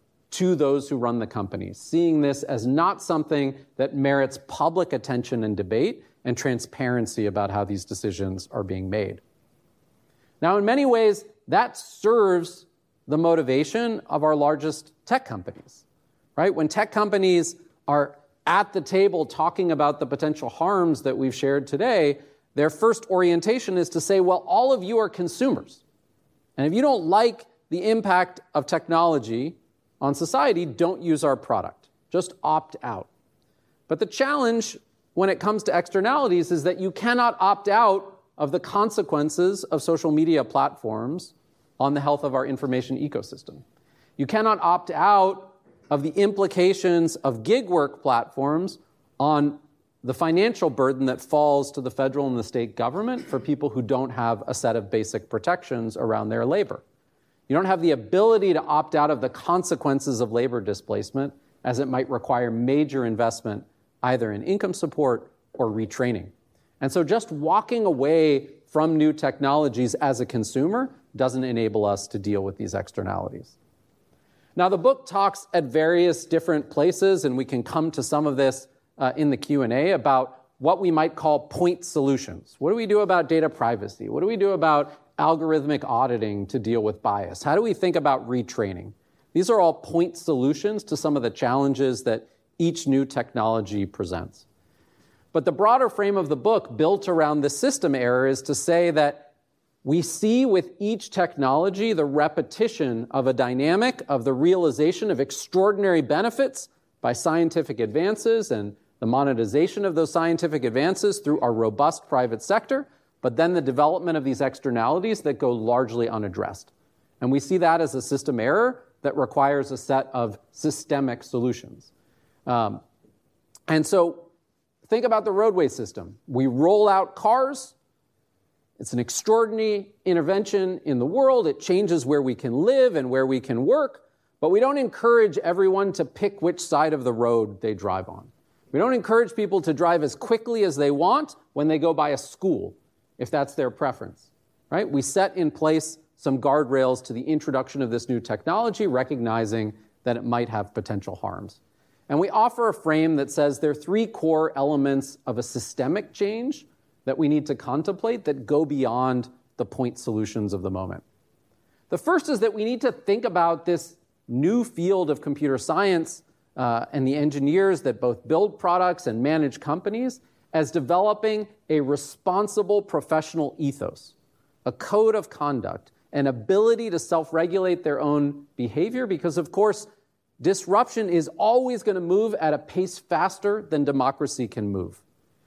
to those who run the companies, seeing this as not something that merits public attention and debate and transparency about how these decisions are being made. Now, in many ways, that serves the motivation of our largest tech companies. Right? When tech companies are at the table talking about the potential harms that we've shared today, their first orientation is to say, well, all of you are consumers. And if you don't like the impact of technology on society, don't use our product. Just opt out. But the challenge when it comes to externalities is that you cannot opt out of the consequences of social media platforms on the health of our information ecosystem. You cannot opt out of the implications of gig work platforms on the financial burden that falls to the federal and the state government for people who don't have a set of basic protections around their labor. You don't have the ability to opt out of the consequences of labor displacement, as it might require major investment either in income support or retraining. And so just walking away from new technologies as a consumer doesn't enable us to deal with these externalities. Now, the book talks at various different places, and we can come to some of this in the Q&A, about what we might call point solutions. What do we do about data privacy? What do we do about algorithmic auditing to deal with bias? How do we think about retraining? These are all point solutions to some of the challenges that each new technology presents. But the broader frame of the book, built around the system error, is to say that we see with each technology the repetition of a dynamic of the realization of extraordinary benefits by scientific advances and the monetization of those scientific advances through our robust private sector, but then the development of these externalities that go largely unaddressed. And we see that as a system error that requires a set of systemic solutions. And so think about the roadway system. We roll out cars. It's an extraordinary intervention in the world. It changes where we can live and where we can work, but we don't encourage everyone to pick which side of the road they drive on. We don't encourage people to drive as quickly as they want when they go by a school, if that's their preference, right? We set in place some guardrails to the introduction of this new technology, recognizing that it might have potential harms. And we offer a frame that says there are three core elements of a systemic change that we need to contemplate that go beyond the point solutions of the moment. The first is that we need to think about this new field of computer science and the engineers that both build products and manage companies as developing a responsible professional ethos, a code of conduct, an ability to self-regulate their own behavior, because, of course, disruption is always going to move at a pace faster than democracy can move.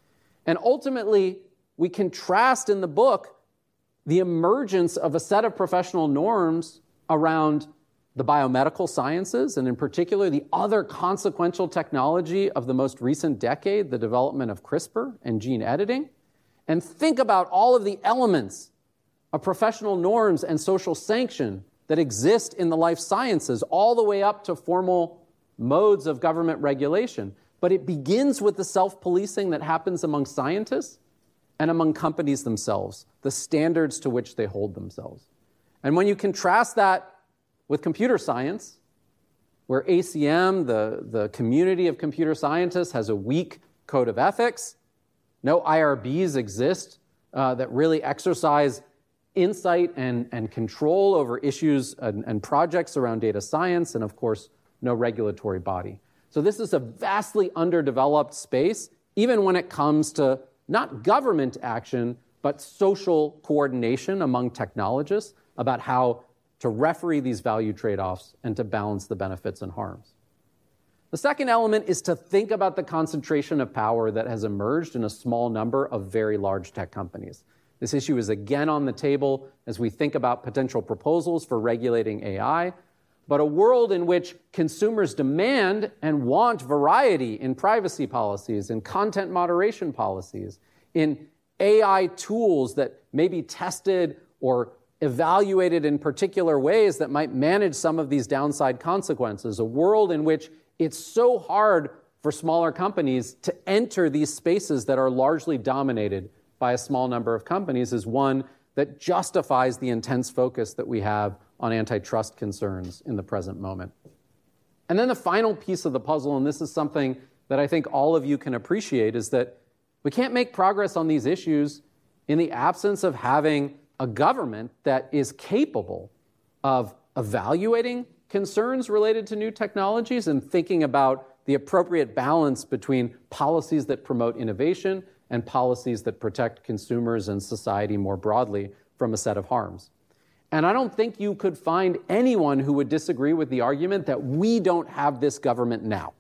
And ultimately, we contrast in the book the emergence of a set of professional norms around the biomedical sciences, and in particular, the other consequential technology of the most recent decade, the development of CRISPR and gene editing, and think about all of the elements of professional norms and social sanction that exist in the life sciences, all the way up to formal modes of government regulation. But it begins with the self-policing that happens among scientists and among companies themselves, the standards to which they hold themselves. And when you contrast that with computer science, where ACM, the community of computer scientists, has a weak code of ethics, no IRBs exist that really exercise insight and control over issues and projects around data science, and of course, no regulatory body. So this is a vastly underdeveloped space, even when it comes to not government action, but social coordination among technologists about how to referee these value trade-offs and to balance the benefits and harms. The second element is to think about the concentration of power that has emerged in a small number of very large tech companies. This issue is again on the table as we think about potential proposals for regulating AI, but a world in which consumers demand and want variety in privacy policies, in content moderation policies, in AI tools that may be tested or evaluated in particular ways that might manage some of these downside consequences, a world in which it's so hard for smaller companies to enter these spaces that are largely dominated by a small number of companies, is one that justifies the intense focus that we have on antitrust concerns in the present moment. And then the final piece of the puzzle, and this is something that I think all of you can appreciate, is that we can't make progress on these issues in the absence of having a government that is capable of evaluating concerns related to new technologies and thinking about the appropriate balance between policies that promote innovation and policies that protect consumers and society more broadly from a set of harms. And I don't think you could find anyone who would disagree with the argument that we don't have this government now.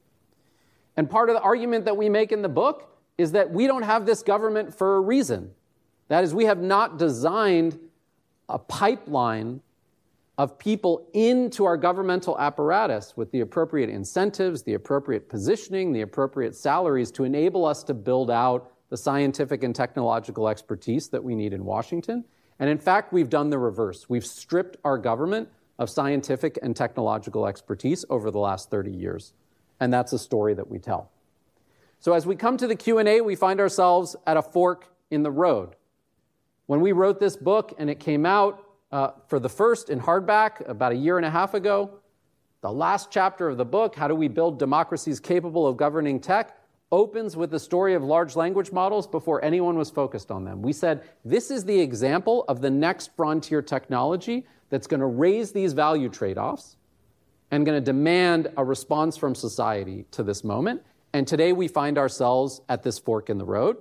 And part of the argument that we make in the book is that we don't have this government for a reason. That is, we have not designed a pipeline of people into our governmental apparatus with the appropriate incentives, the appropriate positioning, the appropriate salaries to enable us to build out the scientific and technological expertise that we need in Washington. And in fact, we've done the reverse. We've stripped our government of scientific and technological expertise over the last 30 years. And that's a story that we tell. So as we come to the Q&A, we find ourselves at a fork in the road. When we wrote this book and it came out for the first in hardback about a year and a half ago, the last chapter of the book, How Do We Build Democracies Capable of Governing Tech, opens with the story of large language models before anyone was focused on them. We said, this is the example of the next frontier technology that's going to raise these value trade-offs and going to demand a response from society to this moment. And today we find ourselves at this fork in the road.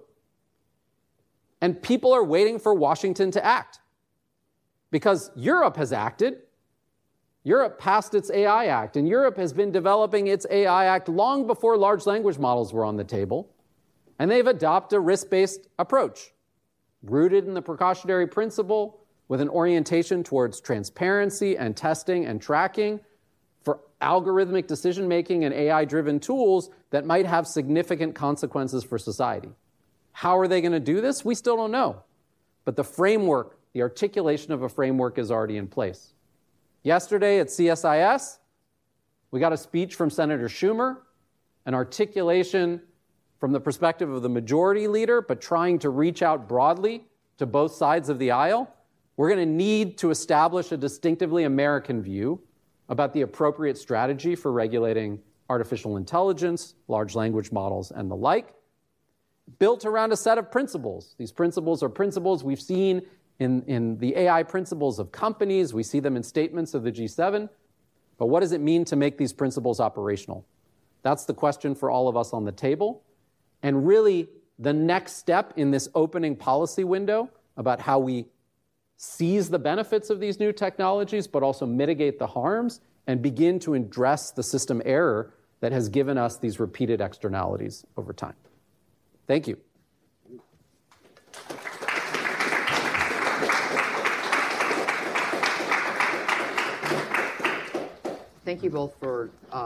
And people are waiting for Washington to act. Because Europe has acted. Europe passed its AI Act, and Europe has been developing its AI Act long before large language models were on the table. And they've adopted a risk-based approach, rooted in the precautionary principle, with an orientation towards transparency and testing and tracking for algorithmic decision-making and AI-driven tools that might have significant consequences for society. How are they going to do this? We still don't know. But the framework, the articulation of a framework is already in place. Yesterday at CSIS, we got a speech from Senator Schumer, an articulation from the perspective of the majority leader, but trying to reach out broadly to both sides of the aisle. We're going to need to establish a distinctively American view about the appropriate strategy for regulating artificial intelligence, large language models, and the like, built around a set of principles. These principles are principles we've seen in the AI principles of companies. We see them in statements of the G7. But what does it mean to make these principles operational? That's the question for all of us on the table. And really, the next step in this opening policy window about how we seize the benefits of these new technologies, but also mitigate the harms and begin to address the system error that has given us these repeated externalities over time. Thank you. Thank you both for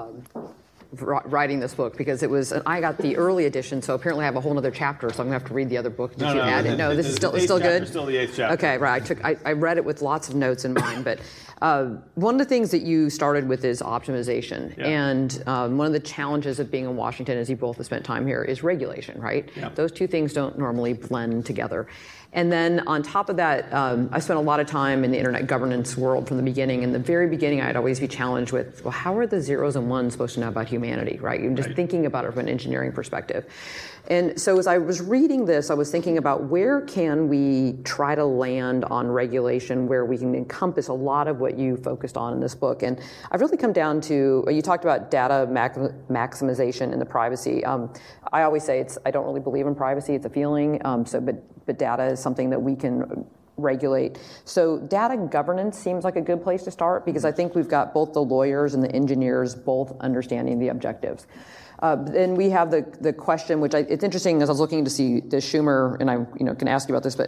writing this book, because it was, I got the early edition, so apparently I have a whole other chapter, so I'm going to have to read the other book. Did you add it? No, this is still good? It's still the 8th chapter. Okay, right. I read it with lots of notes in mind, but one of the things that you started with is optimization. Yeah. And one of the challenges of being in Washington, as you both have spent time here, is regulation, right? Yeah. Those two things don't normally blend together. And then on top of that, I spent a lot of time in the internet governance world from the beginning. In the very beginning, I'd always be challenged with, well, how are the zeros and ones supposed to know about humanity, right? You're just thinking about it from an engineering perspective. And so as I was reading this, I was thinking about where can we try to land on regulation where we can encompass a lot of what you focused on in this book. And I've really come down to, you talked about data maximization and the privacy. I always say I don't really believe in privacy, it's a feeling, but data is something that we can regulate. So data governance seems like a good place to start, because I think we've got both the lawyers and the engineers both understanding the objectives. Then we have the question, which it's interesting as I was looking to see the Schumer, and I can ask you about this, but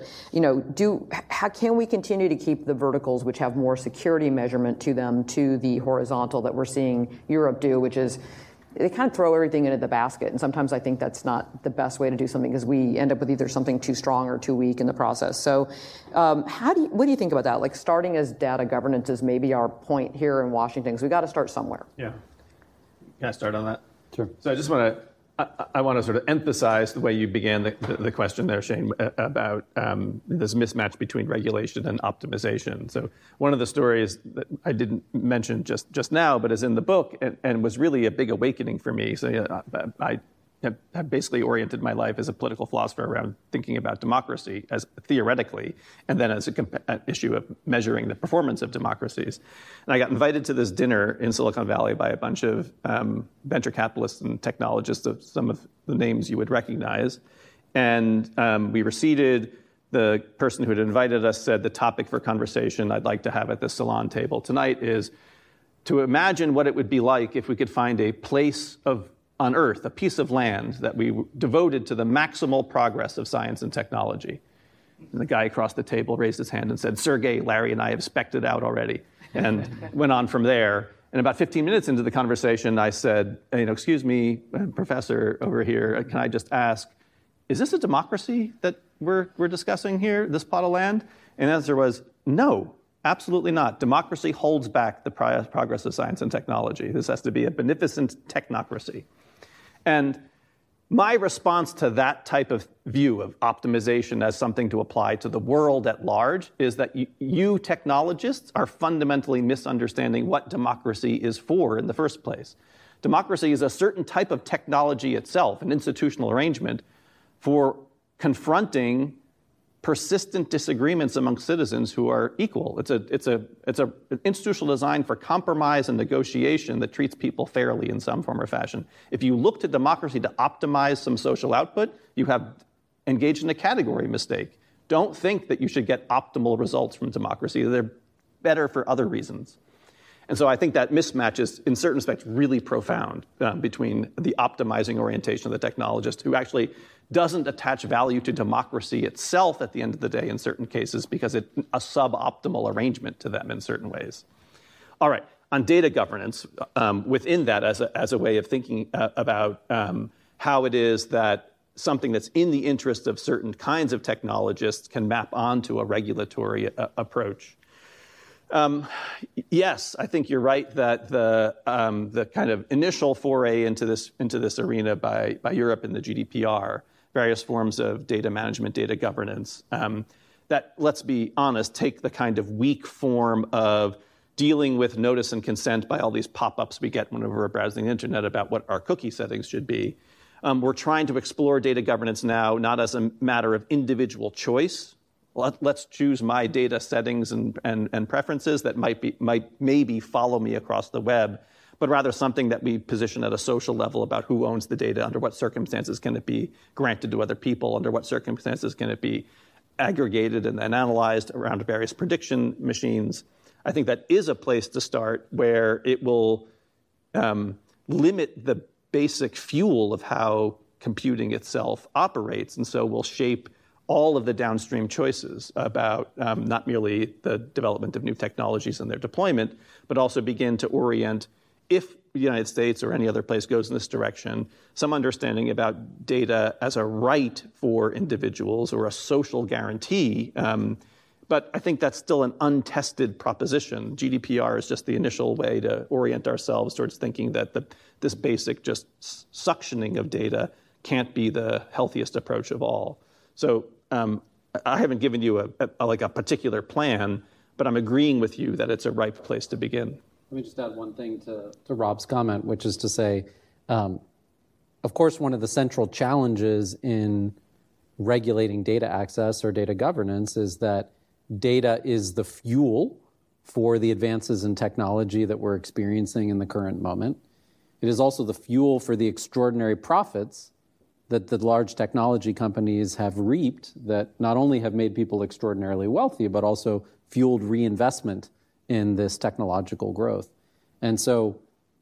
how can we continue to keep the verticals, which have more security measurement to them, to the horizontal that we're seeing Europe do, which is they kind of throw everything into the basket. And sometimes I think that's not the best way to do something, because we end up with either something too strong or too weak in the process. So what do you think about that? Like starting as data governance is maybe our point here in Washington, because we got to start somewhere. Yeah. Can I start on that? Sure. So I want to sort of emphasize the way you began the question there, Shane, about this mismatch between regulation and optimization. So one of the stories that I didn't mention just now, but is in the book and was really a big awakening for me. So I have basically oriented my life as a political philosopher around thinking about democracy as theoretically, and then as an issue of measuring the performance of democracies. And I got invited to this dinner in Silicon Valley by a bunch of venture capitalists and technologists of some of the names you would recognize. And we were seated. The person who had invited us said the topic for conversation I'd like to have at the salon table tonight is to imagine what it would be like if we could find a place on Earth, a piece of land that we devoted to the maximal progress of science and technology. And the guy across the table raised his hand and said, Sergey, Larry, and I have specced it out already, and went on from there. And about 15 minutes into the conversation, I said, excuse me, professor over here, can I just ask, is this a democracy that we're discussing here, this plot of land? And the answer was, no, absolutely not. Democracy holds back the progress of science and technology. This has to be a beneficent technocracy. And my response to that type of view of optimization as something to apply to the world at large is that you technologists are fundamentally misunderstanding what democracy is for in the first place. Democracy is a certain type of technology itself, an institutional arrangement for confronting persistent disagreements among citizens who are equal. It's an institutional design for compromise and negotiation that treats people fairly in some form or fashion. If you look to democracy to optimize some social output, you have engaged in a category mistake. Don't think that you should get optimal results from democracy. They're better for other reasons. And so I think that mismatch is, in certain respects, really profound between the optimizing orientation of the technologist, who actually doesn't attach value to democracy itself at the end of the day in certain cases because it's a suboptimal arrangement to them in certain ways. All right, on data governance, within that as a way of thinking about how it is that something that's in the interest of certain kinds of technologists can map onto a regulatory approach. Yes, I think you're right that the kind of initial foray into this arena by Europe in the GDPR, various forms of data management, data governance, that, let's be honest, take the kind of weak form of dealing with notice and consent by all these pop-ups we get whenever we're browsing the internet about what our cookie settings should be. We're trying to explore data governance now not as a matter of individual choice, let's choose my data settings and preferences that might maybe follow me across the web, but rather something that we position at a social level about who owns the data, under what circumstances can it be granted to other people, under what circumstances can it be aggregated and analyzed around various prediction machines. I think that is a place to start where it will limit the basic fuel of how computing itself operates, and so will shape all of the downstream choices about not merely the development of new technologies and their deployment, but also begin to orient, if the United States or any other place goes in this direction, some understanding about data as a right for individuals or a social guarantee. But I think that's still an untested proposition. GDPR is just the initial way to orient ourselves towards thinking that this basic just suctioning of data can't be the healthiest approach of all. So I haven't given you a particular plan, but I'm agreeing with you that it's a ripe place to begin. Let me just add one thing to Rob's comment, which is to say, of course, one of the central challenges in regulating data access or data governance is that data is the fuel for the advances in technology that we're experiencing in the current moment. It is also the fuel for the extraordinary profits that the large technology companies have reaped that not only have made people extraordinarily wealthy, but also fueled reinvestment in this technological growth. And so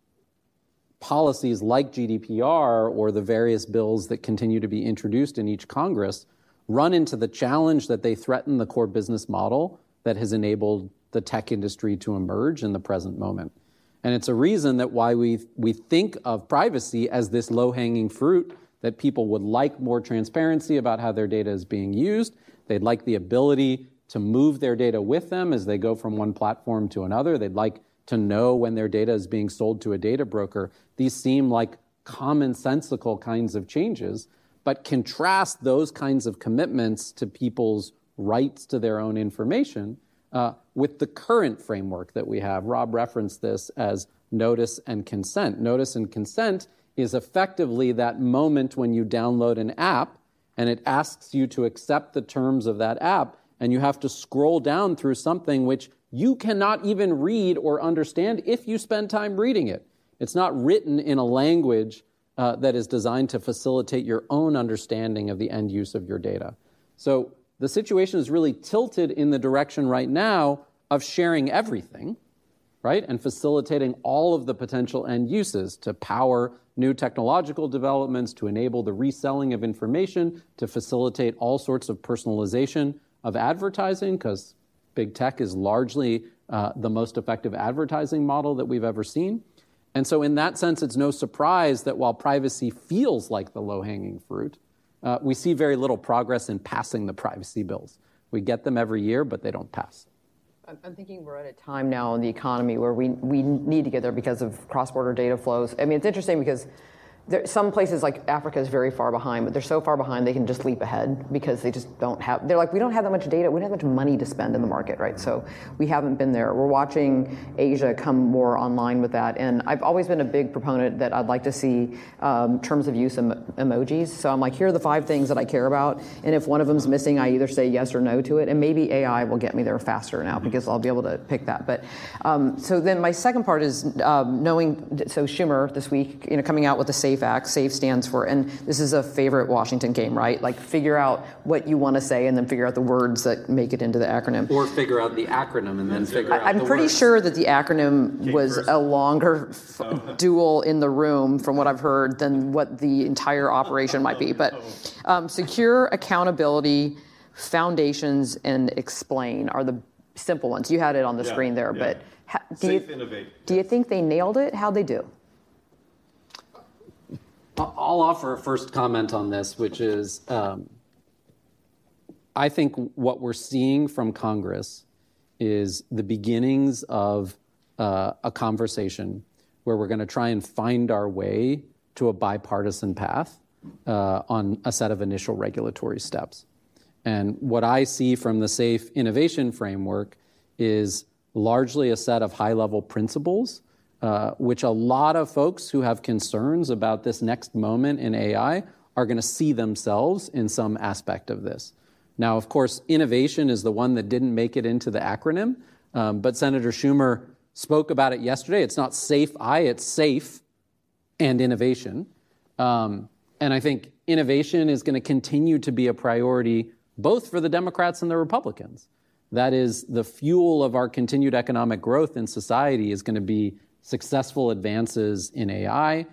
policies like GDPR or the various bills that continue to be introduced in each Congress run into the challenge that they threaten the core business model that has enabled the tech industry to emerge in the present moment. And it's a reason that why we think of privacy as this low-hanging fruit, that people would like more transparency about how their data is being used. They'd like the ability to move their data with them as they go from one platform to another. They'd like to know when their data is being sold to a data broker. These seem like commonsensical kinds of changes, but contrast those kinds of commitments to people's rights to their own information with the current framework that we have. Rob referenced this as notice and consent. Notice and consent is effectively that moment when you download an app and it asks you to accept the terms of that app, and you have to scroll down through something which you cannot even read or understand if you spend time reading it. It's not written in a language that is designed to facilitate your own understanding of the end use of your data. So the situation is really tilted in the direction right now of sharing everything, right, and facilitating all of the potential end uses to power new technological developments, to enable the reselling of information, to facilitate all sorts of personalization of advertising, because big tech is largely the most effective advertising model that we've ever seen. And so in that sense, it's no surprise that while privacy feels like the low-hanging fruit, we see very little progress in passing the privacy bills. We get them every year, but they don't pass. I'm thinking we're at a time now in the economy where we need to get there because of cross-border data flows. I mean, it's interesting because some places like Africa is very far behind, but they're so far behind they can just leap ahead because they just don't have, they're like, we don't have that much data, we don't have that much money to spend in the market, right? So we haven't been there. We're watching Asia come more online with that, and I've always been a big proponent that I'd like to see terms of use emojis. So I'm like, here are the 5 things that I care about, and if one of them's missing, I either say yes or no to it, and maybe AI will get me there faster now because I'll be able to pick that. But so then my second part is knowing, so Schumer this week, coming out with the SAFE Act. SAFE stands for, and this is a favorite Washington game, right? Like figure out what you want to say and then figure out the words that make it into the acronym. Or figure out the acronym and then figure out the words. I'm pretty sure that the acronym was a longer duel in the room, from what I've heard, than what the entire operation might be. But secure, accountability, foundations, and explain are the simple ones. You had it on the screen there, but do you think they nailed it? How'd they do? I'll offer a first comment on this, which is I think what we're seeing from Congress is the beginnings of a conversation where we're going to try and find our way to a bipartisan path on a set of initial regulatory steps. And what I see from the SAFE Innovation Framework is largely a set of high-level principles which a lot of folks who have concerns about this next moment in AI are going to see themselves in some aspect of this. Now, of course, innovation is the one that didn't make it into the acronym, but Senator Schumer spoke about it yesterday. It's not SAFE-I, it's SAFE and innovation. And I think innovation is going to continue to be a priority both for the Democrats and the Republicans. That is, the fuel of our continued economic growth in society is going to be successful advances in AI,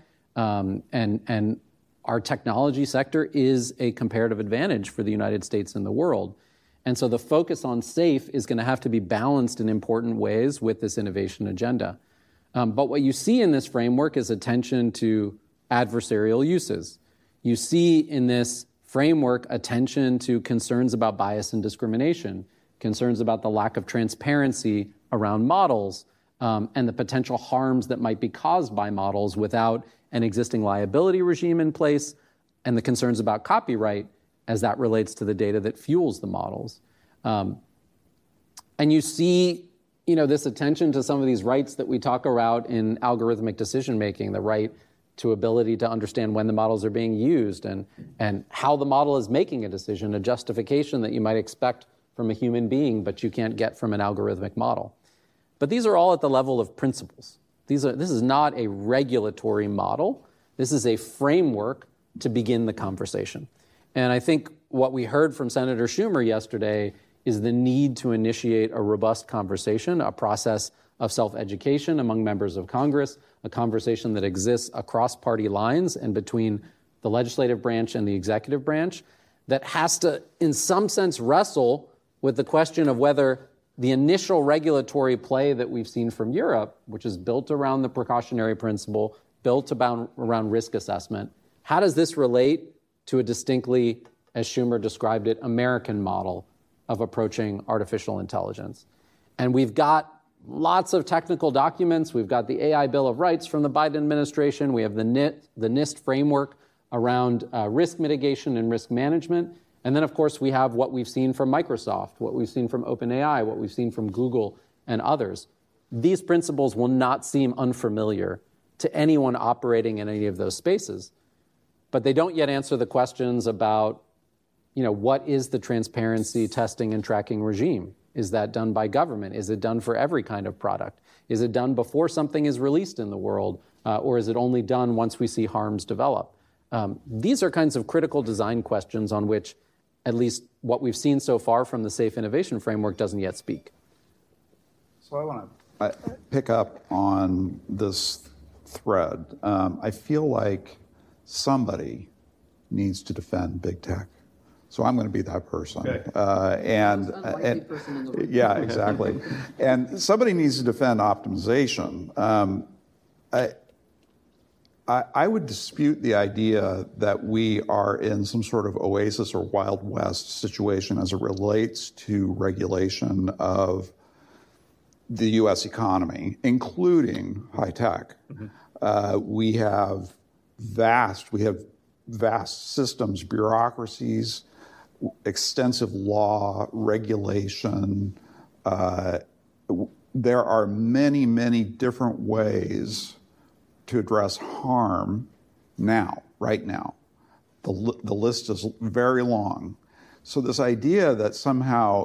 and our technology sector is a comparative advantage for the United States and the world. And so the focus on SAFE is going to have to be balanced in important ways with this innovation agenda. But what you see in this framework is attention to adversarial uses. You see in this framework attention to concerns about bias and discrimination, concerns about the lack of transparency around models, and the potential harms that might be caused by models without an existing liability regime in place, and the concerns about copyright as that relates to the data that fuels the models. And you see, this attention to some of these rights that we talk about in algorithmic decision-making, the right to ability to understand when the models are being used and how the model is making a decision, a justification that you might expect from a human being, but you can't get from an algorithmic model. But these are all at the level of principles. This is not a regulatory model. This is a framework to begin the conversation. And I think what we heard from Senator Schumer yesterday is the need to initiate a robust conversation, a process of self-education among members of Congress, a conversation that exists across party lines and between the legislative branch and the executive branch, that has to, in some sense, wrestle with the question of whether the initial regulatory play that we've seen from Europe, which is built around the precautionary principle, built around risk assessment, how does this relate to a distinctly, as Schumer described it, American model of approaching artificial intelligence? And we've got lots of technical documents. We've got the AI Bill of Rights from the Biden administration. We have the NIST framework around risk mitigation and risk management. And then, of course, we have what we've seen from Microsoft, what we've seen from OpenAI, what we've seen from Google and others. These principles will not seem unfamiliar to anyone operating in any of those spaces, but they don't yet answer the questions about, what is the transparency testing and tracking regime? Is that done by government? Is it done for every kind of product? Is it done before something is released in the world? Or is it only done once we see harms develop? These are kinds of critical design questions on which at least what we've seen so far from the Safe Innovation Framework doesn't yet speak. So I want to pick up on this thread. I feel like somebody needs to defend big tech. So I'm going to be that person. Okay. Person in the room. Yeah, exactly. And somebody needs to defend optimization. I would dispute the idea that we are in some sort of oasis or Wild West situation as it relates to regulation of the U.S. economy, including high tech. Mm-hmm. We have vast systems, bureaucracies, extensive law, regulation. There are many, many different ways to address harm right now. The list is very long. So this idea that somehow,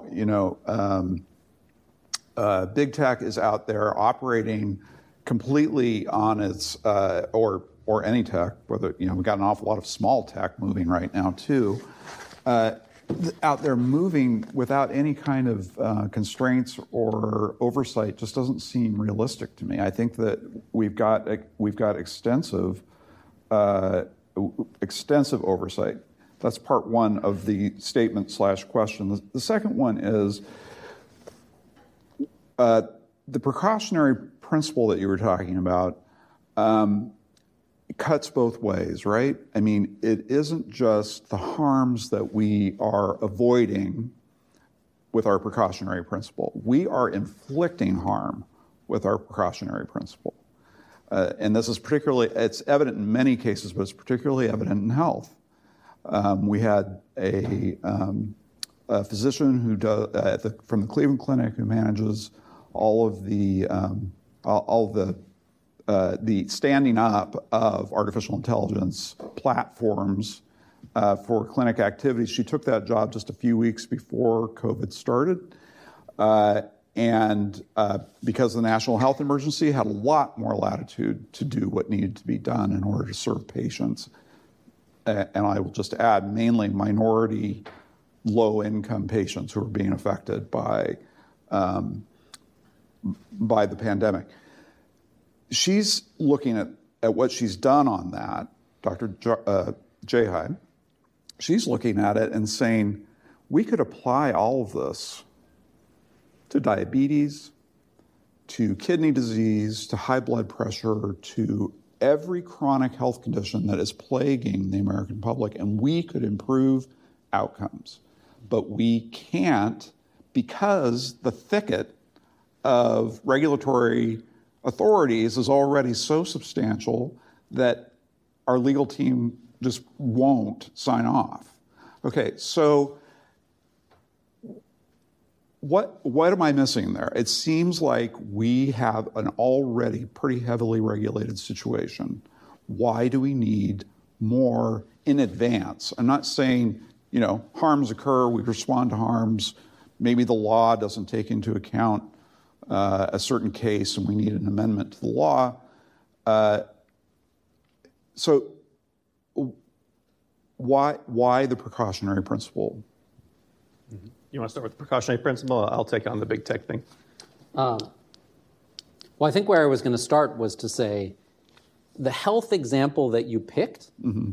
big tech is out there operating completely on its, or any tech, whether, we've got an awful lot of small tech moving right now too, out there moving without any kind of constraints or oversight just doesn't seem realistic to me. I think that we've got extensive oversight. That's part one of the statement/question. The second one is the precautionary principle that you were talking about. It cuts both ways, right? I mean, it isn't just the harms that we are avoiding with our precautionary principle. We are inflicting harm with our precautionary principle. And this is it's evident in many cases, but it's particularly evident in health. We had a physician who from the Cleveland Clinic who manages all of the standing up of artificial intelligence platforms for clinic activities. She took that job just a few weeks before COVID started. And because of the national health emergency, had a lot more latitude to do what needed to be done in order to serve patients. And I will just add, mainly minority, low-income patients who are being affected by the pandemic. She's looking at what she's done on that, Dr. Jahai. She's looking at it and saying, we could apply all of this to diabetes, to kidney disease, to high blood pressure, to every chronic health condition that is plaguing the American public, and we could improve outcomes. But we can't because the thicket of regulatory authorities is already so substantial that our legal team just won't sign off. Okay, so what am I missing there? It seems like we have an already pretty heavily regulated situation. Why do we need more in advance? I'm not saying, harms occur, we respond to harms. Maybe the law doesn't take into account a certain case and we need an amendment to the law. So why the precautionary principle? Mm-hmm. You want to start with the precautionary principle? I'll take on the big tech thing. Well, I think where I was going to start was to say the health example that you picked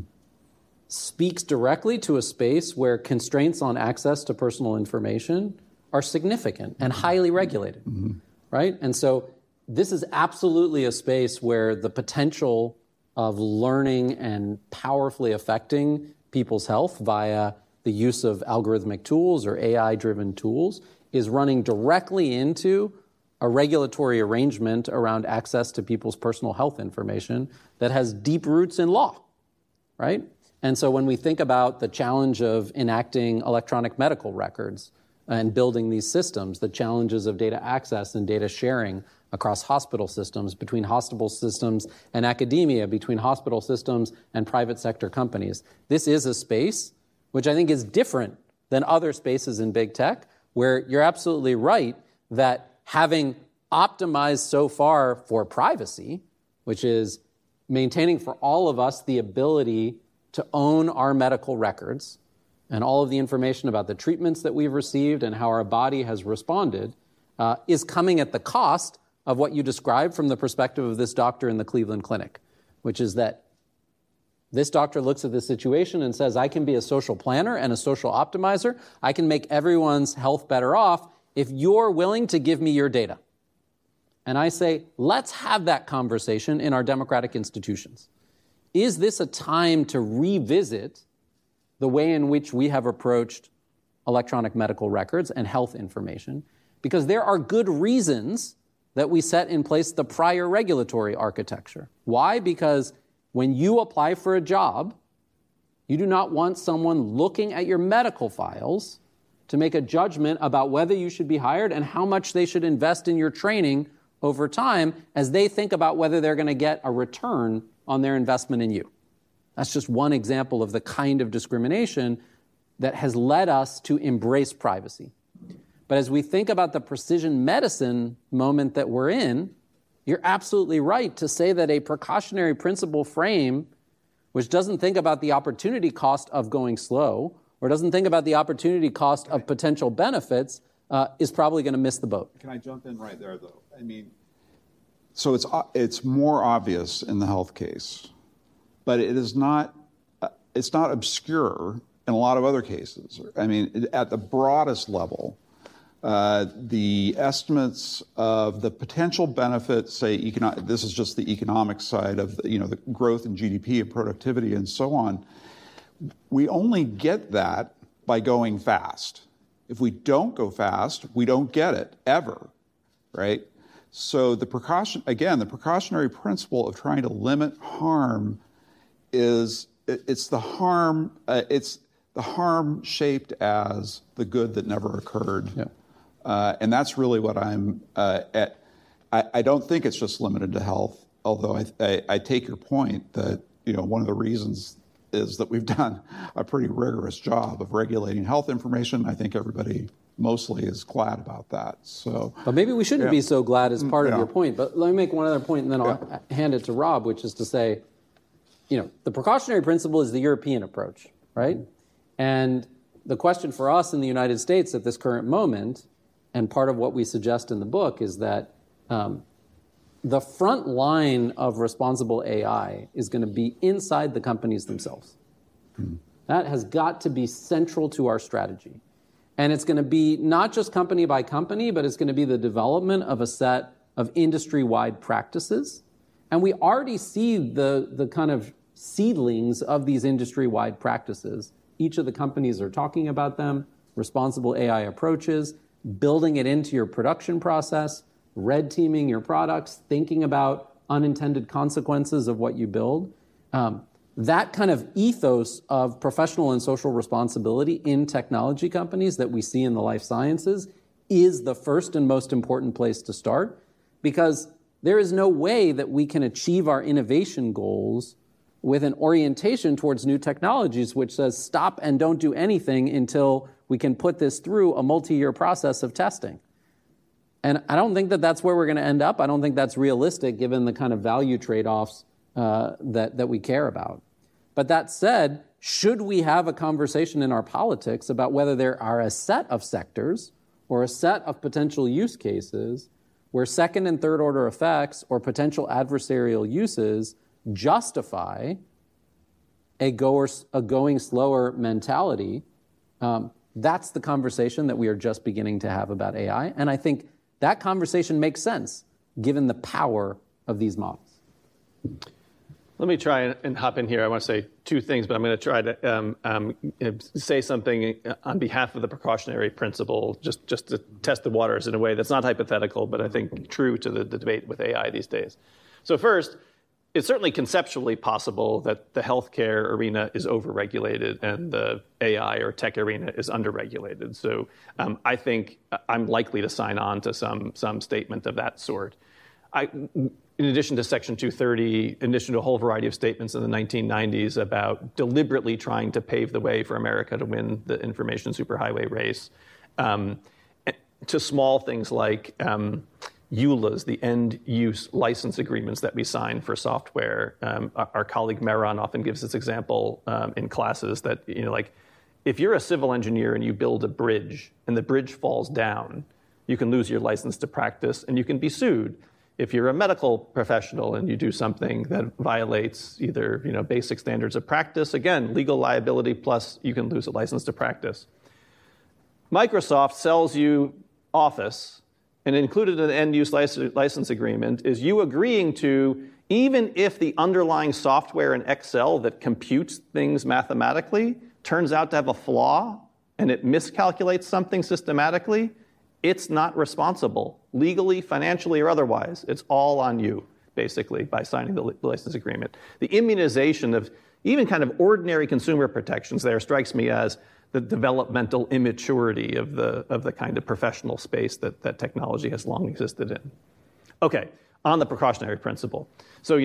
speaks directly to a space where constraints on access to personal information are significant and highly regulated, right? And so this is absolutely a space where the potential of learning and powerfully affecting people's health via the use of algorithmic tools or AI-driven tools is running directly into a regulatory arrangement around access to people's personal health information that has deep roots in law, right? And so when we think about the challenge of enacting electronic medical records and building these systems, the challenges of data access and data sharing across hospital systems, between hospital systems and academia, between hospital systems and private sector companies, this is a space which I think is different than other spaces in big tech, where you're absolutely right that having optimized so far for privacy, which is maintaining for all of us the ability to own our medical records and all of the information about the treatments that we've received and how our body has responded, is coming at the cost of what you described from the perspective of this doctor in the Cleveland Clinic, which is that this doctor looks at this situation and says, I can be a social planner and a social optimizer. I can make everyone's health better off if you're willing to give me your data. And I say, let's have that conversation in our democratic institutions. Is this a time to revisit the way in which we have approached electronic medical records and health information? Because there are good reasons that we set in place the prior regulatory architecture. Why? Because when you apply for a job, you do not want someone looking at your medical files to make a judgment about whether you should be hired and how much they should invest in your training over time as they think about whether they're going to get a return on their investment in you. That's just one example of the kind of discrimination that has led us to embrace privacy. But as we think about the precision medicine moment that we're in, you're absolutely right to say that a precautionary principle frame, which doesn't think about the opportunity cost of going slow or doesn't think about the opportunity cost of potential benefits, is probably going to miss the boat. Can I jump in right there, though? I mean, so it's more obvious in the health case, but it's not obscure in a lot of other cases. I mean, at the broadest level, the estimates of the potential benefits, say, this is just the economic side of the growth in GDP and productivity and so on. We only get that by going fast. If we don't go fast, we don't get it ever, right? So the precautionary principle of trying to limit harm it's the harm shaped as the good that never occurred. Yeah. And that's really what I'm at. I don't think it's just limited to health, although I take your point that one of the reasons is that we've done a pretty rigorous job of regulating health information. I think everybody mostly is glad about that. But maybe we shouldn't be so glad as part of your point. But let me make one other point, and then I'll hand it to Rob, which is to say, the precautionary principle is the European approach, right? And the question for us in the United States at this current moment, and part of what we suggest in the book, is that the front line of responsible AI is going to be inside the companies themselves. That has got to be central to our strategy. And it's going to be not just company by company, but it's going to be the development of a set of industry-wide practices. And we already see the kind of seedlings of these industry-wide practices. Each of the companies are talking about them, responsible AI approaches, building it into your production process, red teaming your products, thinking about unintended consequences of what you build. That kind of ethos of professional and social responsibility in technology companies that we see in the life sciences is the first and most important place to start, because there is no way that we can achieve our innovation goals with an orientation towards new technologies which says stop and don't do anything until we can put this through a multi-year process of testing. And I don't think that that's where we're going to end up. I don't think that's realistic given the kind of value trade-offs that we care about. But that said, should we have a conversation in our politics about whether there are a set of sectors or a set of potential use cases where second and third order effects or potential adversarial uses justify a going slower mentality? That's the conversation that we are just beginning to have about AI. And I think that conversation makes sense given the power of these models. Let me try and hop in here. I want to say two things, but I'm going to try to say something on behalf of the precautionary principle, just to test the waters in a way that's not hypothetical, but I think true to the debate with AI these days. So first, it's certainly conceptually possible that the healthcare arena is overregulated and the AI or tech arena is underregulated. So I think I'm likely to sign on to some statement of that sort. In addition to Section 230, in addition to a whole variety of statements in the 1990s about deliberately trying to pave the way for America to win the information superhighway race, to small things like EULAs, the end-use license agreements that we sign for software. Our colleague Mehran often gives this example in classes that, if you're a civil engineer and you build a bridge and the bridge falls down, you can lose your license to practice and you can be sued. If you're a medical professional and you do something that violates either basic standards of practice, again, legal liability plus you can lose a license to practice. Microsoft sells you Office, and included in the end-use license agreement is you agreeing to, even if the underlying software in Excel that computes things mathematically turns out to have a flaw and it miscalculates something systematically, it's not responsible, legally, financially, or otherwise. It's all on you, basically, by signing the license agreement. The immunization of even kind of ordinary consumer protections there strikes me as the developmental immaturity of the kind of professional space that technology has long existed in. Okay, on the precautionary principle. So,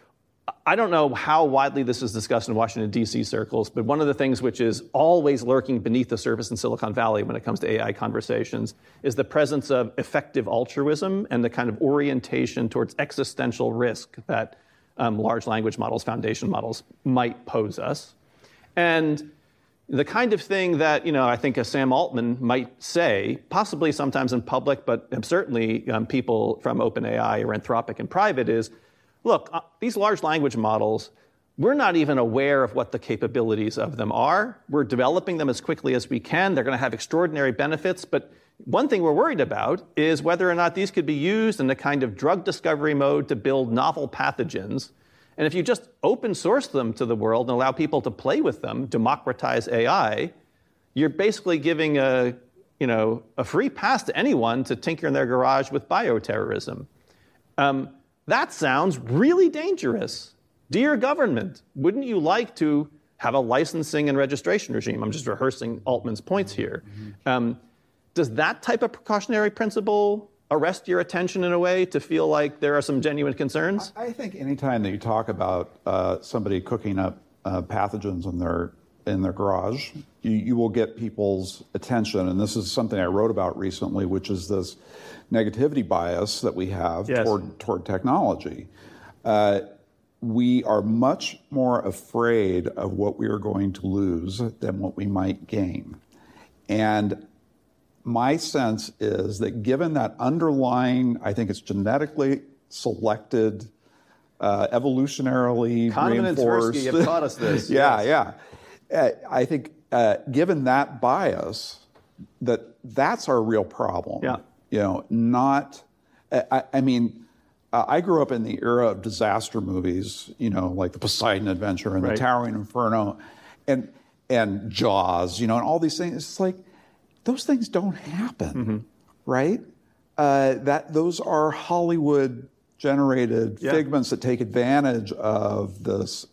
I don't know how widely this is discussed in Washington, D.C. circles, but one of the things which is always lurking beneath the surface in Silicon Valley when it comes to AI conversations is the presence of effective altruism and the kind of orientation towards existential risk that large language models, foundation models, might pose us. And the kind of thing that, I think a Sam Altman might say, possibly sometimes in public, but certainly people from OpenAI or Anthropic in private is, look, these large language models, we're not even aware of what the capabilities of them are. We're developing them as quickly as we can. They're going to have extraordinary benefits. But one thing we're worried about is whether or not these could be used in a kind of drug discovery mode to build novel pathogens. And if you just open source them to the world and allow people to play with them, democratize AI, you're basically giving a free pass to anyone to tinker in their garage with bioterrorism. That sounds really dangerous. Dear government, wouldn't you like to have a licensing and registration regime? I'm just rehearsing Altman's points here. Does that type of precautionary principle arrest your attention in a way to feel like there are some genuine concerns? I think anytime that you talk about somebody cooking up pathogens in their garage, you will get people's attention. And this is something I wrote about recently, which is this negativity bias that we have toward technology. We are much more afraid of what we are going to lose than what we might gain. And my sense is that given that underlying, I think it's genetically selected, evolutionarily Kahneman reinforced. and Tversky have taught us this. Yeah. I think given that bias, that's our real problem. Yeah. I grew up in the era of disaster movies, like the Poseidon Adventure and the Towering Inferno and Jaws, and all these things. It's like, those things don't happen, right? Those are Hollywood-generated figments that take advantage of this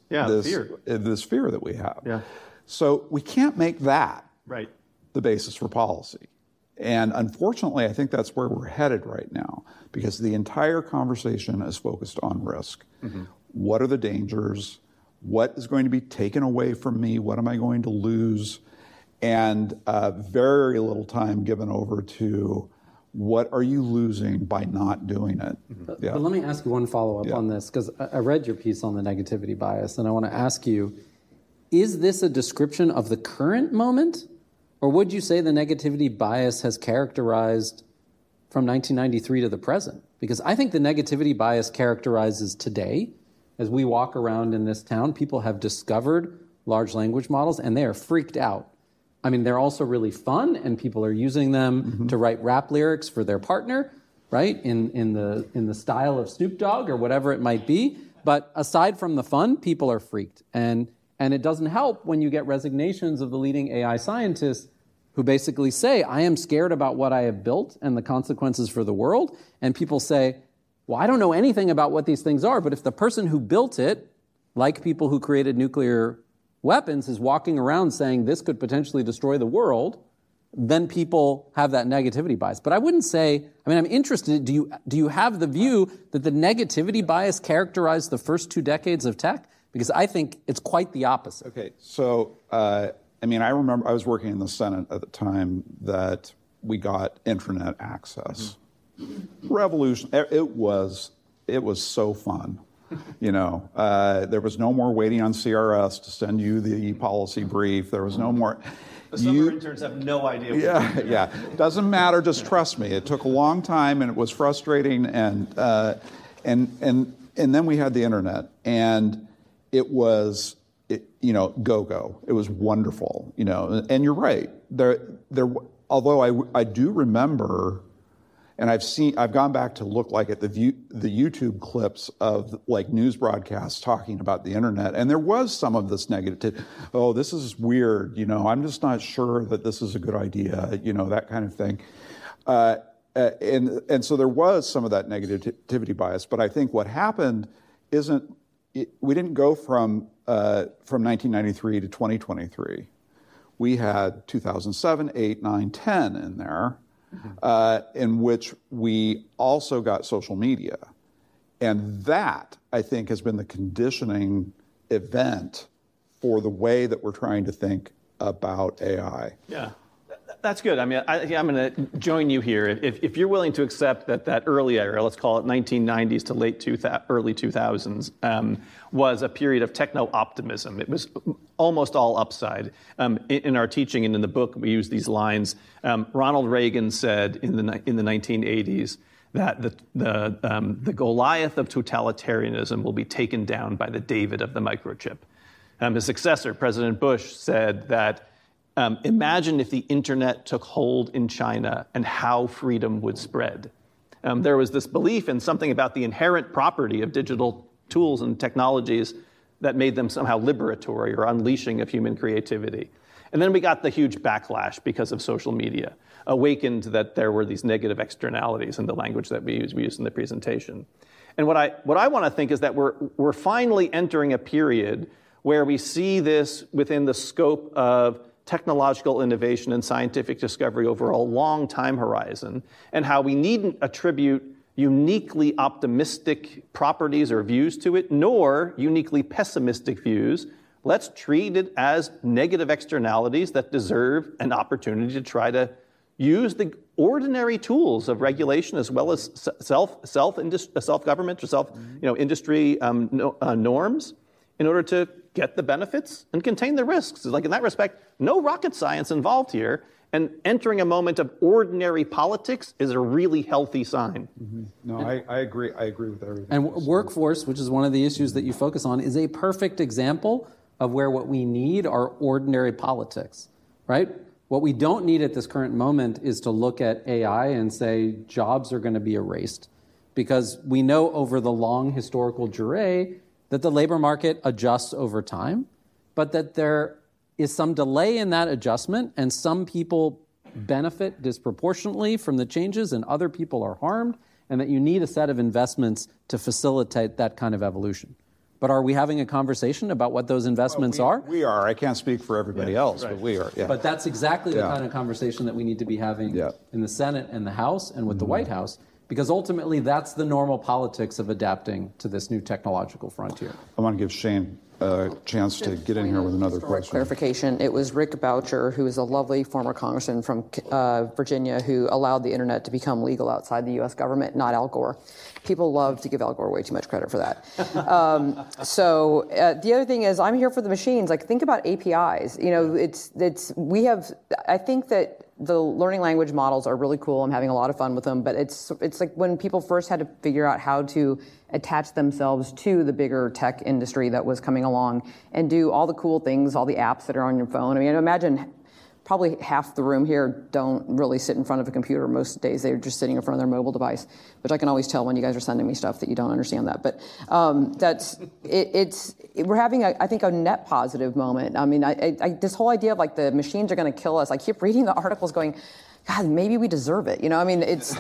fear that we have. Yeah. So we can't make that the basis for policy. And unfortunately, I think that's where we're headed right now, because the entire conversation is focused on risk. What are the dangers? What is going to be taken away from me? What am I going to lose? And very little time given over to what are you losing by not doing it? But let me ask you one follow-up on this, because I read your piece on the negativity bias, and I want to ask you, is this a description of the current moment? Or would you say the negativity bias has characterized from 1993 to the present? Because I think the negativity bias characterizes today. As we walk around in this town, people have discovered large language models, and they are freaked out. I mean, they're also really fun, and people are using them to write rap lyrics for their partner, right? In the style of Snoop Dogg or whatever it might be. But aside from the fun, people are freaked. And it doesn't help when you get resignations of the leading AI scientists who basically say, I am scared about what I have built and the consequences for the world. And people say, well, I don't know anything about what these things are, but if the person who built it, like people who created nuclear weapons, is walking around saying this could potentially destroy the world, then people have that negativity bias. But I wouldn't say, I'm interested, do you have the view that the negativity bias characterized the first 2 decades of tech? Because I think it's quite the opposite. Okay, so, I remember I was working in the Senate at the time that we got internet access. Revolution, it was so fun. There was no more waiting on CRS to send you the policy brief. There was no more. The summer interns have no idea. Yeah. Doesn't matter. Just trust me. It took a long time, and it was frustrating. And then we had the internet, and it was, go. It was wonderful. And you're right. There. Although I do remember. And I've gone back to look at the YouTube clips of news broadcasts talking about the internet, and there was some of this negative. Oh, this is weird. I'm just not sure that this is a good idea. That kind of thing. And so there was some of that negativity bias. But I think what happened we didn't go from 1993 to 2023. We had 2007, 8, 9, 10 in there. In which we also got social media. And that, I think, has been the conditioning event for the way that we're trying to think about AI. Yeah, that's good. I'm going to join you here. If you're willing to accept that early era, let's call it 1990s to early 2000s, was a period of techno-optimism. It was almost all upside. In our teaching and in the book, we use these lines. Ronald Reagan said in the 1980s that the Goliath of totalitarianism will be taken down by the David of the microchip. His successor, President Bush, said that imagine if the internet took hold in China and how freedom would spread. There was this belief in something about the inherent property of digital tools and technologies that made them somehow liberatory or unleashing of human creativity. And then we got the huge backlash because of social media, awakened that there were these negative externalities in the language that we used in the presentation. And what I want to think is that we're finally entering a period where we see this within the scope of technological innovation and scientific discovery over a long time horizon, and how we needn't attribute uniquely optimistic properties or views to it, nor uniquely pessimistic views let's treat it as negative externalities that deserve an opportunity to try to use the ordinary tools of regulation as well as self-government or industry norms in order to get the benefits and contain the risks. Like in that respect, no rocket science involved here. And entering a moment of ordinary politics is a really healthy sign. Mm-hmm. No, I agree. I agree with everything. And workforce, which is one of the issues that you focus on, is a perfect example of where what we need are ordinary politics, right? What we don't need at this current moment is to look at AI and say jobs are going to be erased, because we know over the long historical durée that the labor market adjusts over time, but that there is some delay in that adjustment, and some people benefit disproportionately from the changes and other people are harmed, and that you need a set of investments to facilitate that kind of evolution. But are we having a conversation about what those investments are? We are. I can't speak for everybody else, right. But we are. Yeah. But that's exactly the kind of conversation that we need to be having in the Senate and the House and with the White House, because ultimately that's the normal politics of adapting to this new technological frontier. I want to give Shane a chance to get in here with another question. Clarification. It was Rick Boucher, who is a lovely former congressman from Virginia, who allowed the internet to become legal outside the U.S. government, not Al Gore. People love to give Al Gore way too much credit for that. So the other thing is, I'm here for the machines. Like, think about APIs. You know, I think that the learning language models are really cool. I'm having a lot of fun with them, but it's like when people first had to figure out how to attach themselves to the bigger tech industry that was coming along and do all the cool things, all the apps that are on your phone. I mean, imagine probably half the room here don't really sit in front of a computer most days. They're just sitting in front of their mobile device, which I can always tell when you guys are sending me stuff that you don't understand that. But we're having, I think, a net positive moment. I mean, this whole idea of like the machines are going to kill us. I keep reading the articles going, God, maybe we deserve it. You know, I mean, it's,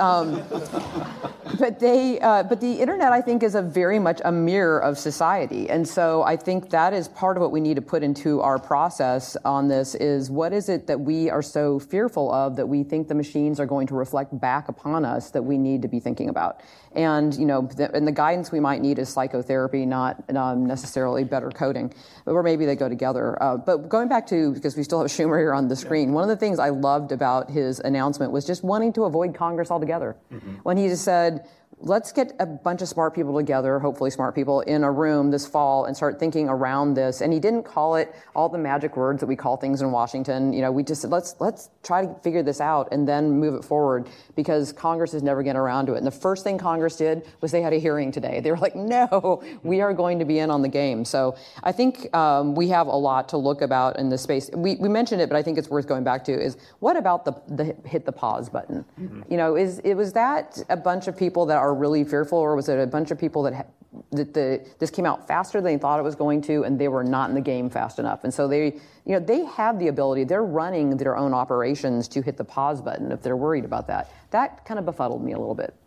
but the internet, I think, is very much a mirror of society. And so I think that is part of what we need to put into our process on this is what is it that we are so fearful of that we think the machines are going to reflect back upon us that we need to be thinking about. And, you know, and the guidance we might need is psychotherapy, not necessarily better coding, or maybe they go together. But going back to, because we still have Schumer here on the screen, one of the things I loved about his announcement was just wanting to avoid Congress altogether. Mm-hmm. When he just said, let's get a bunch of smart people together, hopefully smart people, in a room this fall and start thinking around this. And he didn't call it all the magic words that we call things in Washington. You know, we just said, let's try to figure this out and then move it forward, because Congress is never getting around to it. And the first thing Congress did was they had a hearing today. They were like, no, we are going to be in on the game. So I think we have a lot to look about in this space. We mentioned it, but I think it's worth going back to is what about the hit the pause button? Mm-hmm. You know, was that a bunch of people that are really fearful, or was it a bunch of people that this came out faster than they thought it was going to, and they were not in the game fast enough? And so they have the ability, they're running their own operations to hit the pause button if they're worried about that. That kind of befuddled me a little bit.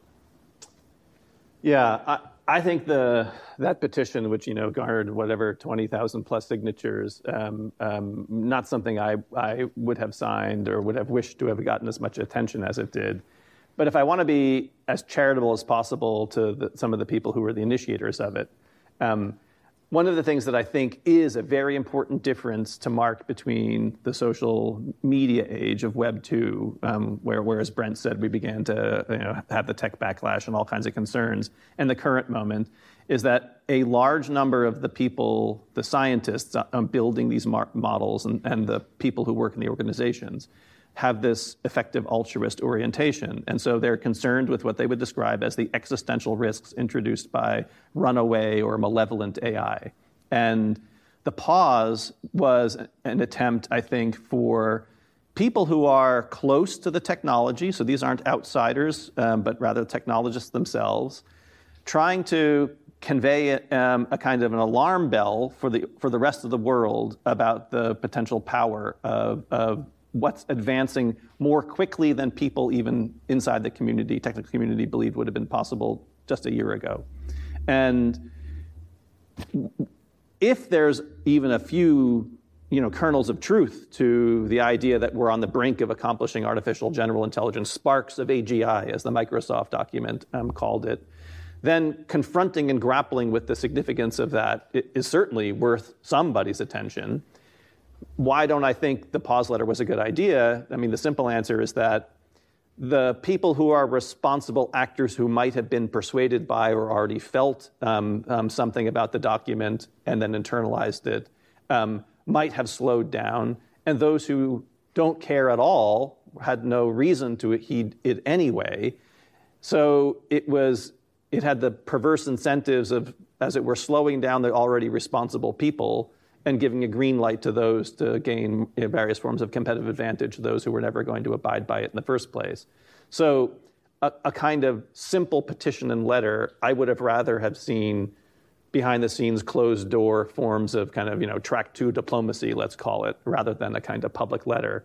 Yeah, I think that petition, which garnered whatever 20,000 plus signatures, not something I would have signed or would have wished to have gotten as much attention as it did. But if I want to be as charitable as possible to some of the people who were the initiators of it, one of the things that I think is a very important difference to mark between the social media age of Web 2, where, as Brent said, we began to have the tech backlash and all kinds of concerns, and the current moment, is that a large number of the people, the scientists building these models and the people who work in the organizations, have this effective altruist orientation. And so they're concerned with what they would describe as the existential risks introduced by runaway or malevolent AI. And the pause was an attempt, I think, for people who are close to the technology, so these aren't outsiders, but rather technologists themselves, trying to convey a kind of an alarm bell for the rest of the world about the potential power of what's advancing more quickly than people even inside the technical community, believed would have been possible just a year ago. And if there's even a few kernels of truth to the idea that we're on the brink of accomplishing artificial general intelligence, sparks of AGI, as the Microsoft document called it, then confronting and grappling with the significance of that is certainly worth somebody's attention. Why don't I think the pause letter was a good idea? I mean, the simple answer is that the people who are responsible actors who might have been persuaded by or already felt something about the document and then internalized it might have slowed down, and those who don't care at all had no reason to heed it anyway. So it had the perverse incentives of, as it were, slowing down the already responsible people and giving a green light to those to gain various forms of competitive advantage, those who were never going to abide by it in the first place. So a kind of simple petition and letter, I would have rather have seen behind the scenes, closed door forms of kind of, track 2 diplomacy, let's call it, rather than a kind of public letter.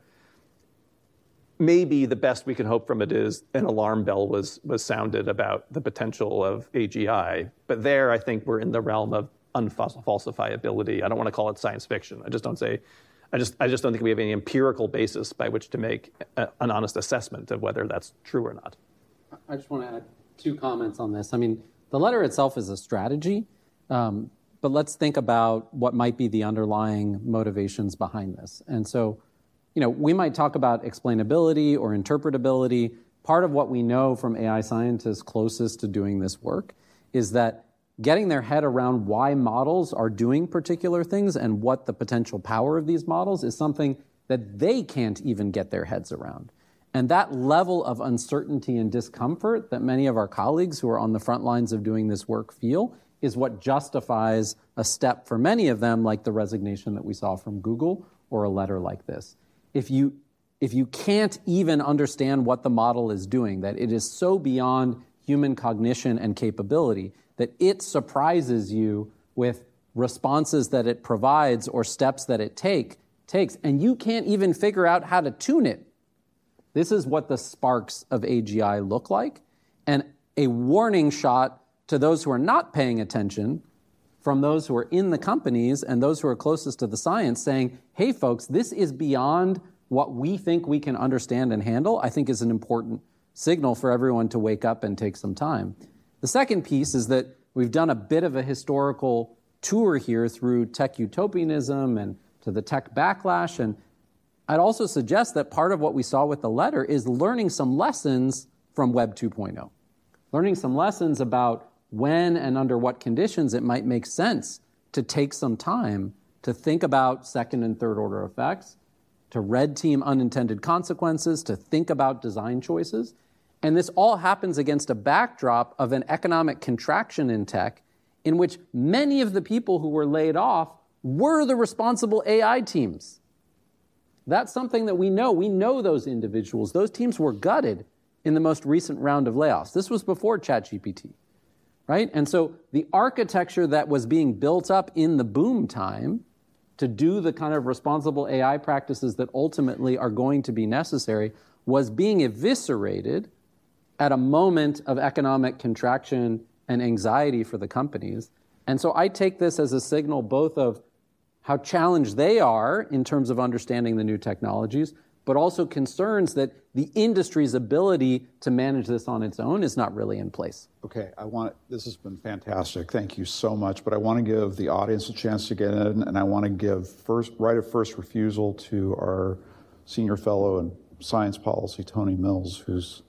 Maybe the best we can hope from it is an alarm bell was sounded about the potential of AGI. But there, I think we're in the realm of unfalsifiability. I don't want to call it science fiction. I just don't think we have any empirical basis by which to make an honest assessment of whether that's true or not. I just want to add 2 comments on this. I mean, the letter itself is a strategy, but let's think about what might be the underlying motivations behind this. And so, we might talk about explainability or interpretability. Part of what we know from AI scientists closest to doing this work is that getting their head around why models are doing particular things and what the potential power of these models is something that they can't even get their heads around. And that level of uncertainty and discomfort that many of our colleagues who are on the front lines of doing this work feel is what justifies a step for many of them, like the resignation that we saw from Google or a letter like this. If you can't even understand what the model is doing, that it is so beyond human cognition and capability that it surprises you with responses that it provides or steps that it takes, and you can't even figure out how to tune it. This is what the sparks of AGI look like, and a warning shot to those who are not paying attention from those who are in the companies and those who are closest to the science saying, hey, folks, this is beyond what we think we can understand and handle, I think is an important signal for everyone to wake up and take some time. The second piece is that we've done a bit of a historical tour here through tech utopianism and to the tech backlash. And I'd also suggest that part of what we saw with the letter is learning some lessons from Web 2.0, learning some lessons about when and under what conditions it might make sense to take some time to think about second and third order effects, to red team unintended consequences, to think about design choices. And this all happens against a backdrop of an economic contraction in tech in which many of the people who were laid off were the responsible AI teams. That's something that we know. We know those individuals. Those teams were gutted in the most recent round of layoffs. This was before ChatGPT, right? And so the architecture that was being built up in the boom time to do the kind of responsible AI practices that ultimately are going to be necessary was being eviscerated at a moment of economic contraction and anxiety for the companies. And so I take this as a signal both of how challenged they are in terms of understanding the new technologies, but also concerns that the industry's ability to manage this on its own is not really in place. Okay, this has been fantastic. Thank you so much. But I want to give the audience a chance to get in, and I want to give right of first refusal to our senior fellow in science policy, Tony Mills, who's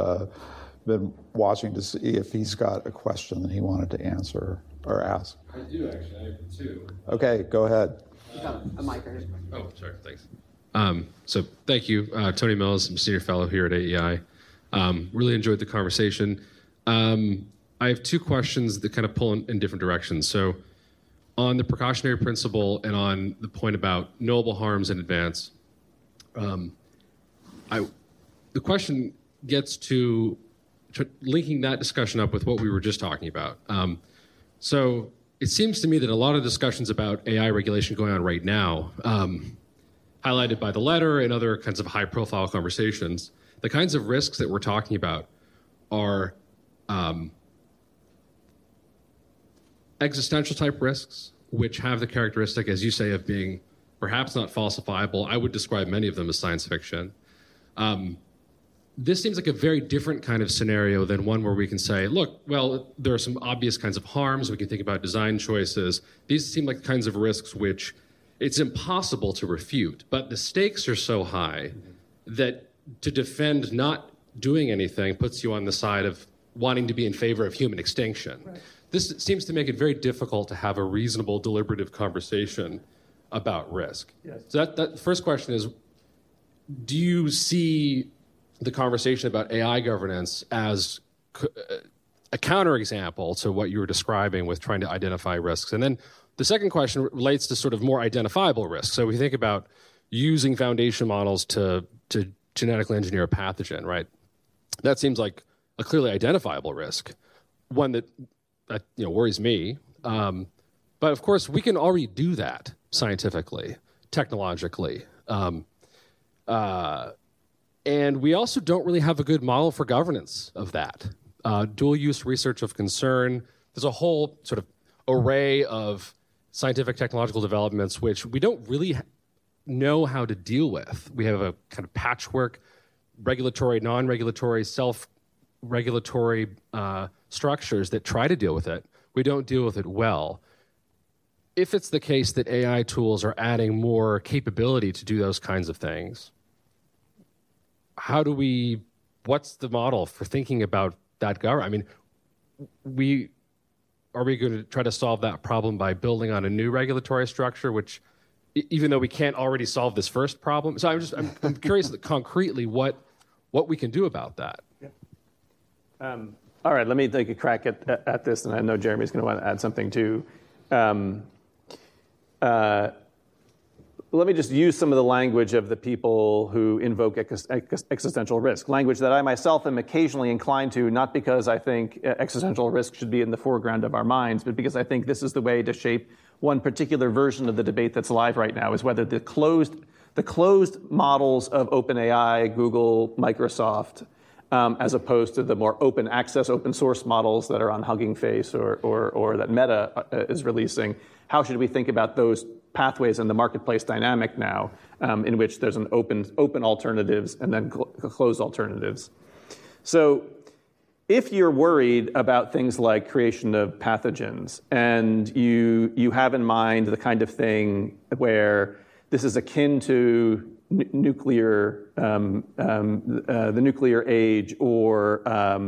been watching to see if he's got a question that he wanted to answer or ask. I do, actually. I have 2. Okay, go ahead. A mic. Oh, sorry. Thanks. So thank you, Tony Mills. I'm a senior fellow here at AEI. Really enjoyed the conversation. I have 2 questions that kind of pull in different directions. So on the precautionary principle and on the point about knowable harms in advance, the question gets to linking that discussion up with what we were just talking about. So it seems to me that a lot of discussions about AI regulation going on right now, highlighted by the letter and other kinds of high-profile conversations, the kinds of risks that we're talking about are existential-type risks, which have the characteristic, as you say, of being perhaps not falsifiable. I would describe many of them as science fiction. this seems like a very different kind of scenario than one where we can say, look, well, there are some obvious kinds of harms. We can think about design choices. These seem like kinds of risks which it's impossible to refute, but the stakes are so high that to defend not doing anything puts you on the side of wanting to be in favor of human extinction. Right. This seems to make it very difficult to have a reasonable, deliberative conversation about risk. Yes. So that first question is, do you see the conversation about AI governance as a counterexample to what you were describing with trying to identify risks? And then the second question relates to sort of more identifiable risks. So we think about using foundation models to genetically engineer a pathogen, right? That seems like a clearly identifiable risk, one that worries me. But of course, we can already do that scientifically, technologically. And we also don't really have a good model for governance of that. Dual-use research of concern. There's a whole sort of array of scientific technological developments which we don't really know how to deal with. We have a kind of patchwork, regulatory, non-regulatory, self-regulatory structures that try to deal with it. We don't deal with it well. If it's the case that AI tools are adding more capability to do those kinds of things, what's the model for thinking about that government? I mean, are we going to try to solve that problem by building on a new regulatory structure, which, even though we can't already solve this first problem? So I'm curious concretely what we can do about that. Yeah. All right, let me take a crack at this, and I know Jeremy's going to want to add something too. Let me just use some of the language of the people who invoke existential risk, language that I myself am occasionally inclined to, not because I think existential risk should be in the foreground of our minds, but because I think this is the way to shape one particular version of the debate that's live right now, is whether the closed models of OpenAI, Google, Microsoft, as opposed to the more open access, open source models that are on Hugging Face or that Meta is releasing. How should we think about those pathways in the marketplace dynamic now, in which there's an open alternatives and then closed alternatives? So if you're worried about things like creation of pathogens, and you have in mind the kind of thing where this is akin to the nuclear age, or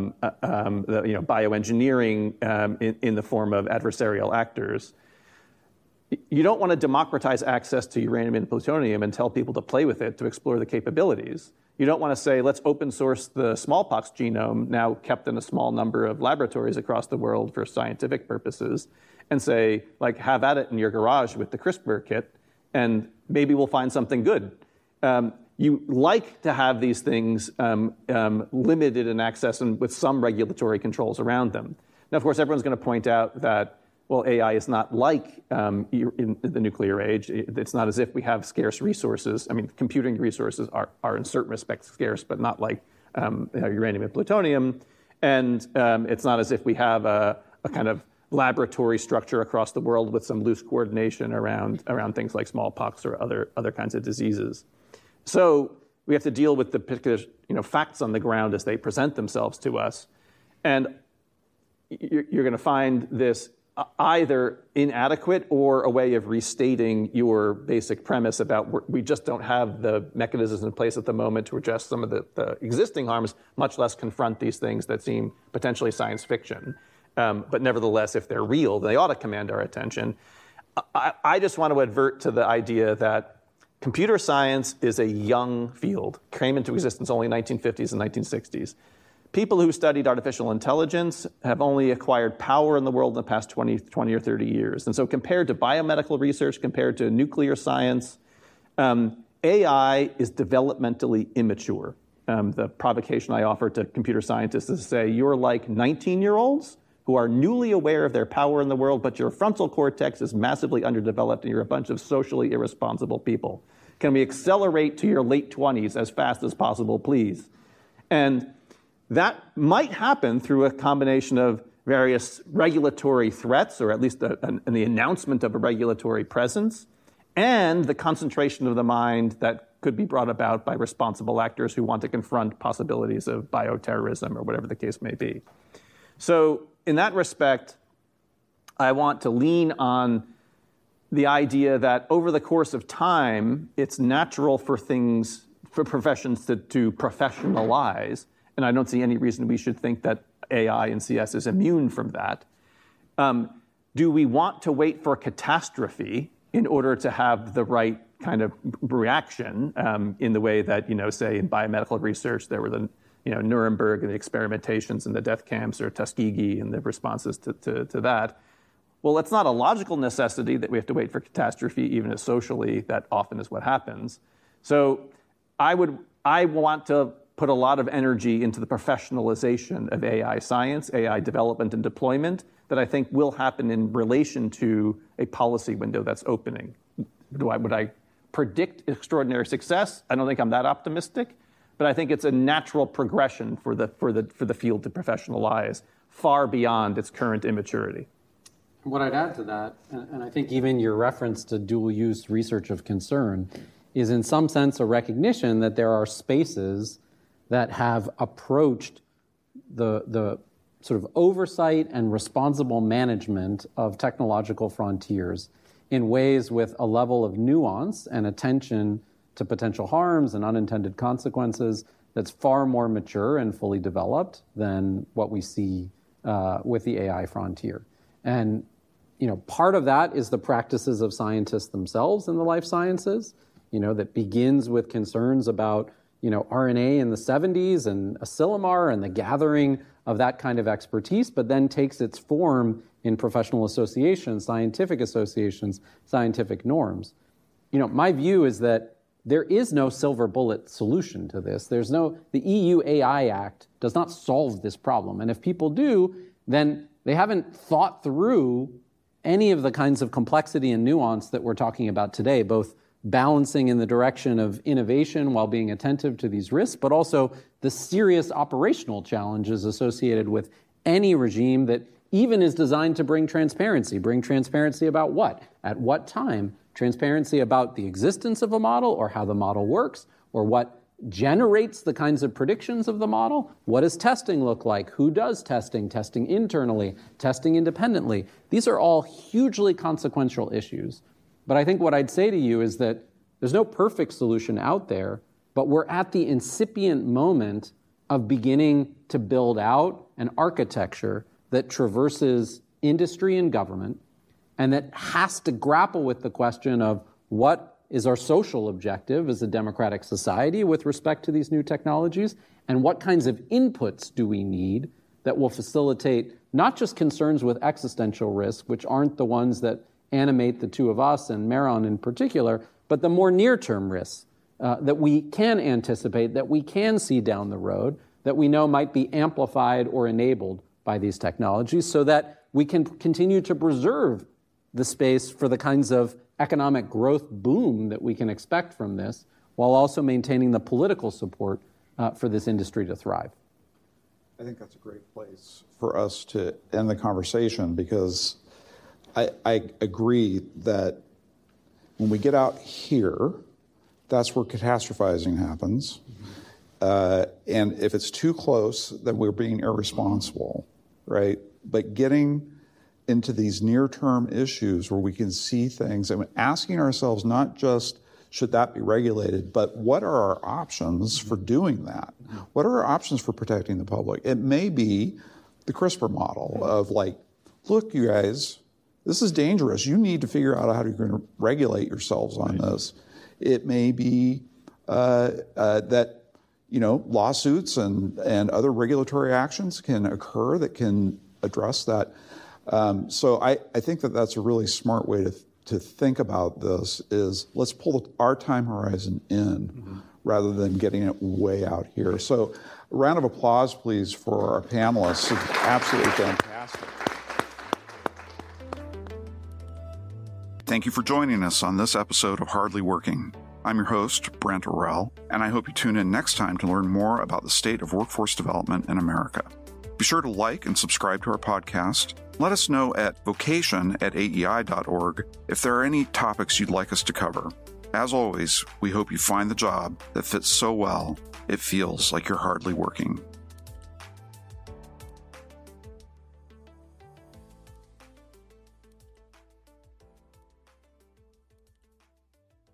bioengineering in the form of adversarial actors, you don't want to democratize access to uranium and plutonium and tell people to play with it to explore the capabilities. You don't want to say, let's open source the smallpox genome, now kept in a small number of laboratories across the world for scientific purposes, and say, like, have at it in your garage with the CRISPR kit, and maybe we'll find something good. You like to have these things limited in access and with some regulatory controls around them. Now, of course, everyone's going to point out that, well, AI is not like in the nuclear age. It's not as if we have scarce resources. I mean, computing resources are in certain respects scarce, but not like uranium and plutonium. And it's not as if we have a kind of laboratory structure across the world with some loose coordination around things like smallpox or other kinds of diseases. So we have to deal with the particular facts on the ground as they present themselves to us. And you're going to find this either inadequate or a way of restating your basic premise about we just don't have the mechanisms in place at the moment to address some of the existing harms, much less confront these things that seem potentially science fiction. But nevertheless, if they're real, they ought to command our attention. I just want to advert to the idea that computer science is a young field, came into existence only in the 1950s and 1960s. People who studied artificial intelligence have only acquired power in the world in the past 20 or 30 years. And so compared to biomedical research, compared to nuclear science, AI is developmentally immature. The provocation I offer to computer scientists is to say, you're like 19-year-olds who are newly aware of their power in the world, but your frontal cortex is massively underdeveloped and you're a bunch of socially irresponsible people. Can we accelerate to your late 20s as fast as possible, please? And that might happen through a combination of various regulatory threats, or at least the announcement of a regulatory presence, and the concentration of the mind that could be brought about by responsible actors who want to confront possibilities of bioterrorism or whatever the case may be. So in that respect, I want to lean on the idea that over the course of time, it's natural for professions to professionalize, and I don't see any reason we should think that AI and CS is immune from that. Do we want to wait for catastrophe in order to have the right kind of reaction in the way that, say in biomedical research, there were the, Nuremberg and the experimentations and the death camps, or Tuskegee and the responses to that? Well, it's not a logical necessity that we have to wait for catastrophe, even if socially that often is what happens. So I want to put a lot of energy into the professionalization of AI science, AI development and deployment, that I think will happen in relation to a policy window that's opening. Would I predict extraordinary success? I don't think I'm that optimistic, but I think it's a natural progression for the field to professionalize far beyond its current immaturity. What I'd add to that, and I think even your reference to dual-use research of concern, is in some sense a recognition that there are spaces that have approached the sort of oversight and responsible management of technological frontiers in ways with a level of nuance and attention to potential harms and unintended consequences that's far more mature and fully developed than what we see with the AI frontier. And part of that is the practices of scientists themselves in the life sciences, that begins with concerns about RNA in the 70s and Asilomar and the gathering of that kind of expertise, but then takes its form in professional associations, scientific norms. My view is that there is no silver bullet solution to this. The EU AI Act does not solve this problem. And if people do, then they haven't thought through any of the kinds of complexity and nuance that we're talking about today, both balancing in the direction of innovation while being attentive to these risks, but also the serious operational challenges associated with any regime that even is designed to bring transparency. Bring transparency about what? At what time? Transparency about the existence of a model or how the model works, or what generates the kinds of predictions of the model. What does testing look like? Who does testing? Testing internally, testing independently. These are all hugely consequential issues. But I think what I'd say to you is that there's no perfect solution out there, but we're at the incipient moment of beginning to build out an architecture that traverses industry and government, and that has to grapple with the question of what is our social objective as a democratic society with respect to these new technologies, and what kinds of inputs do we need that will facilitate not just concerns with existential risk, which aren't the ones that animate the two of us and Meron in particular, but the more near-term risks that we can anticipate, that we can see down the road, that we know might be amplified or enabled by these technologies, so that we can continue to preserve the space for the kinds of economic growth boom that we can expect from this, while also maintaining the political support for this industry to thrive. I think that's a great place for us to end the conversation, because I agree that when we get out here, that's where catastrophizing happens. And if it's too close, then we're being irresponsible, right? But getting into these near-term issues where we can see things and asking ourselves not just should that be regulated, but what are our options for doing that? What are our options for protecting the public? It may be the CRISPR model of like, look, you guys, this is dangerous. You need to figure out how you're going to regulate yourselves on this. It may be that lawsuits and other regulatory actions can occur that can address that. So I think that that's a really smart way to think about this is let's pull our time horizon in rather than getting it way out here. So a round of applause, please, for our panelists. It's absolutely fantastic. Thank you for joining us on this episode of Hardly Working. I'm your host, Brent Orrell, and I hope you tune in next time to learn more about the state of workforce development in America. Be sure to like and subscribe to our podcast. Let us know at vocation@aei.org if there are any topics you'd like us to cover. As always, we hope you find the job that fits so well, it feels like you're hardly working.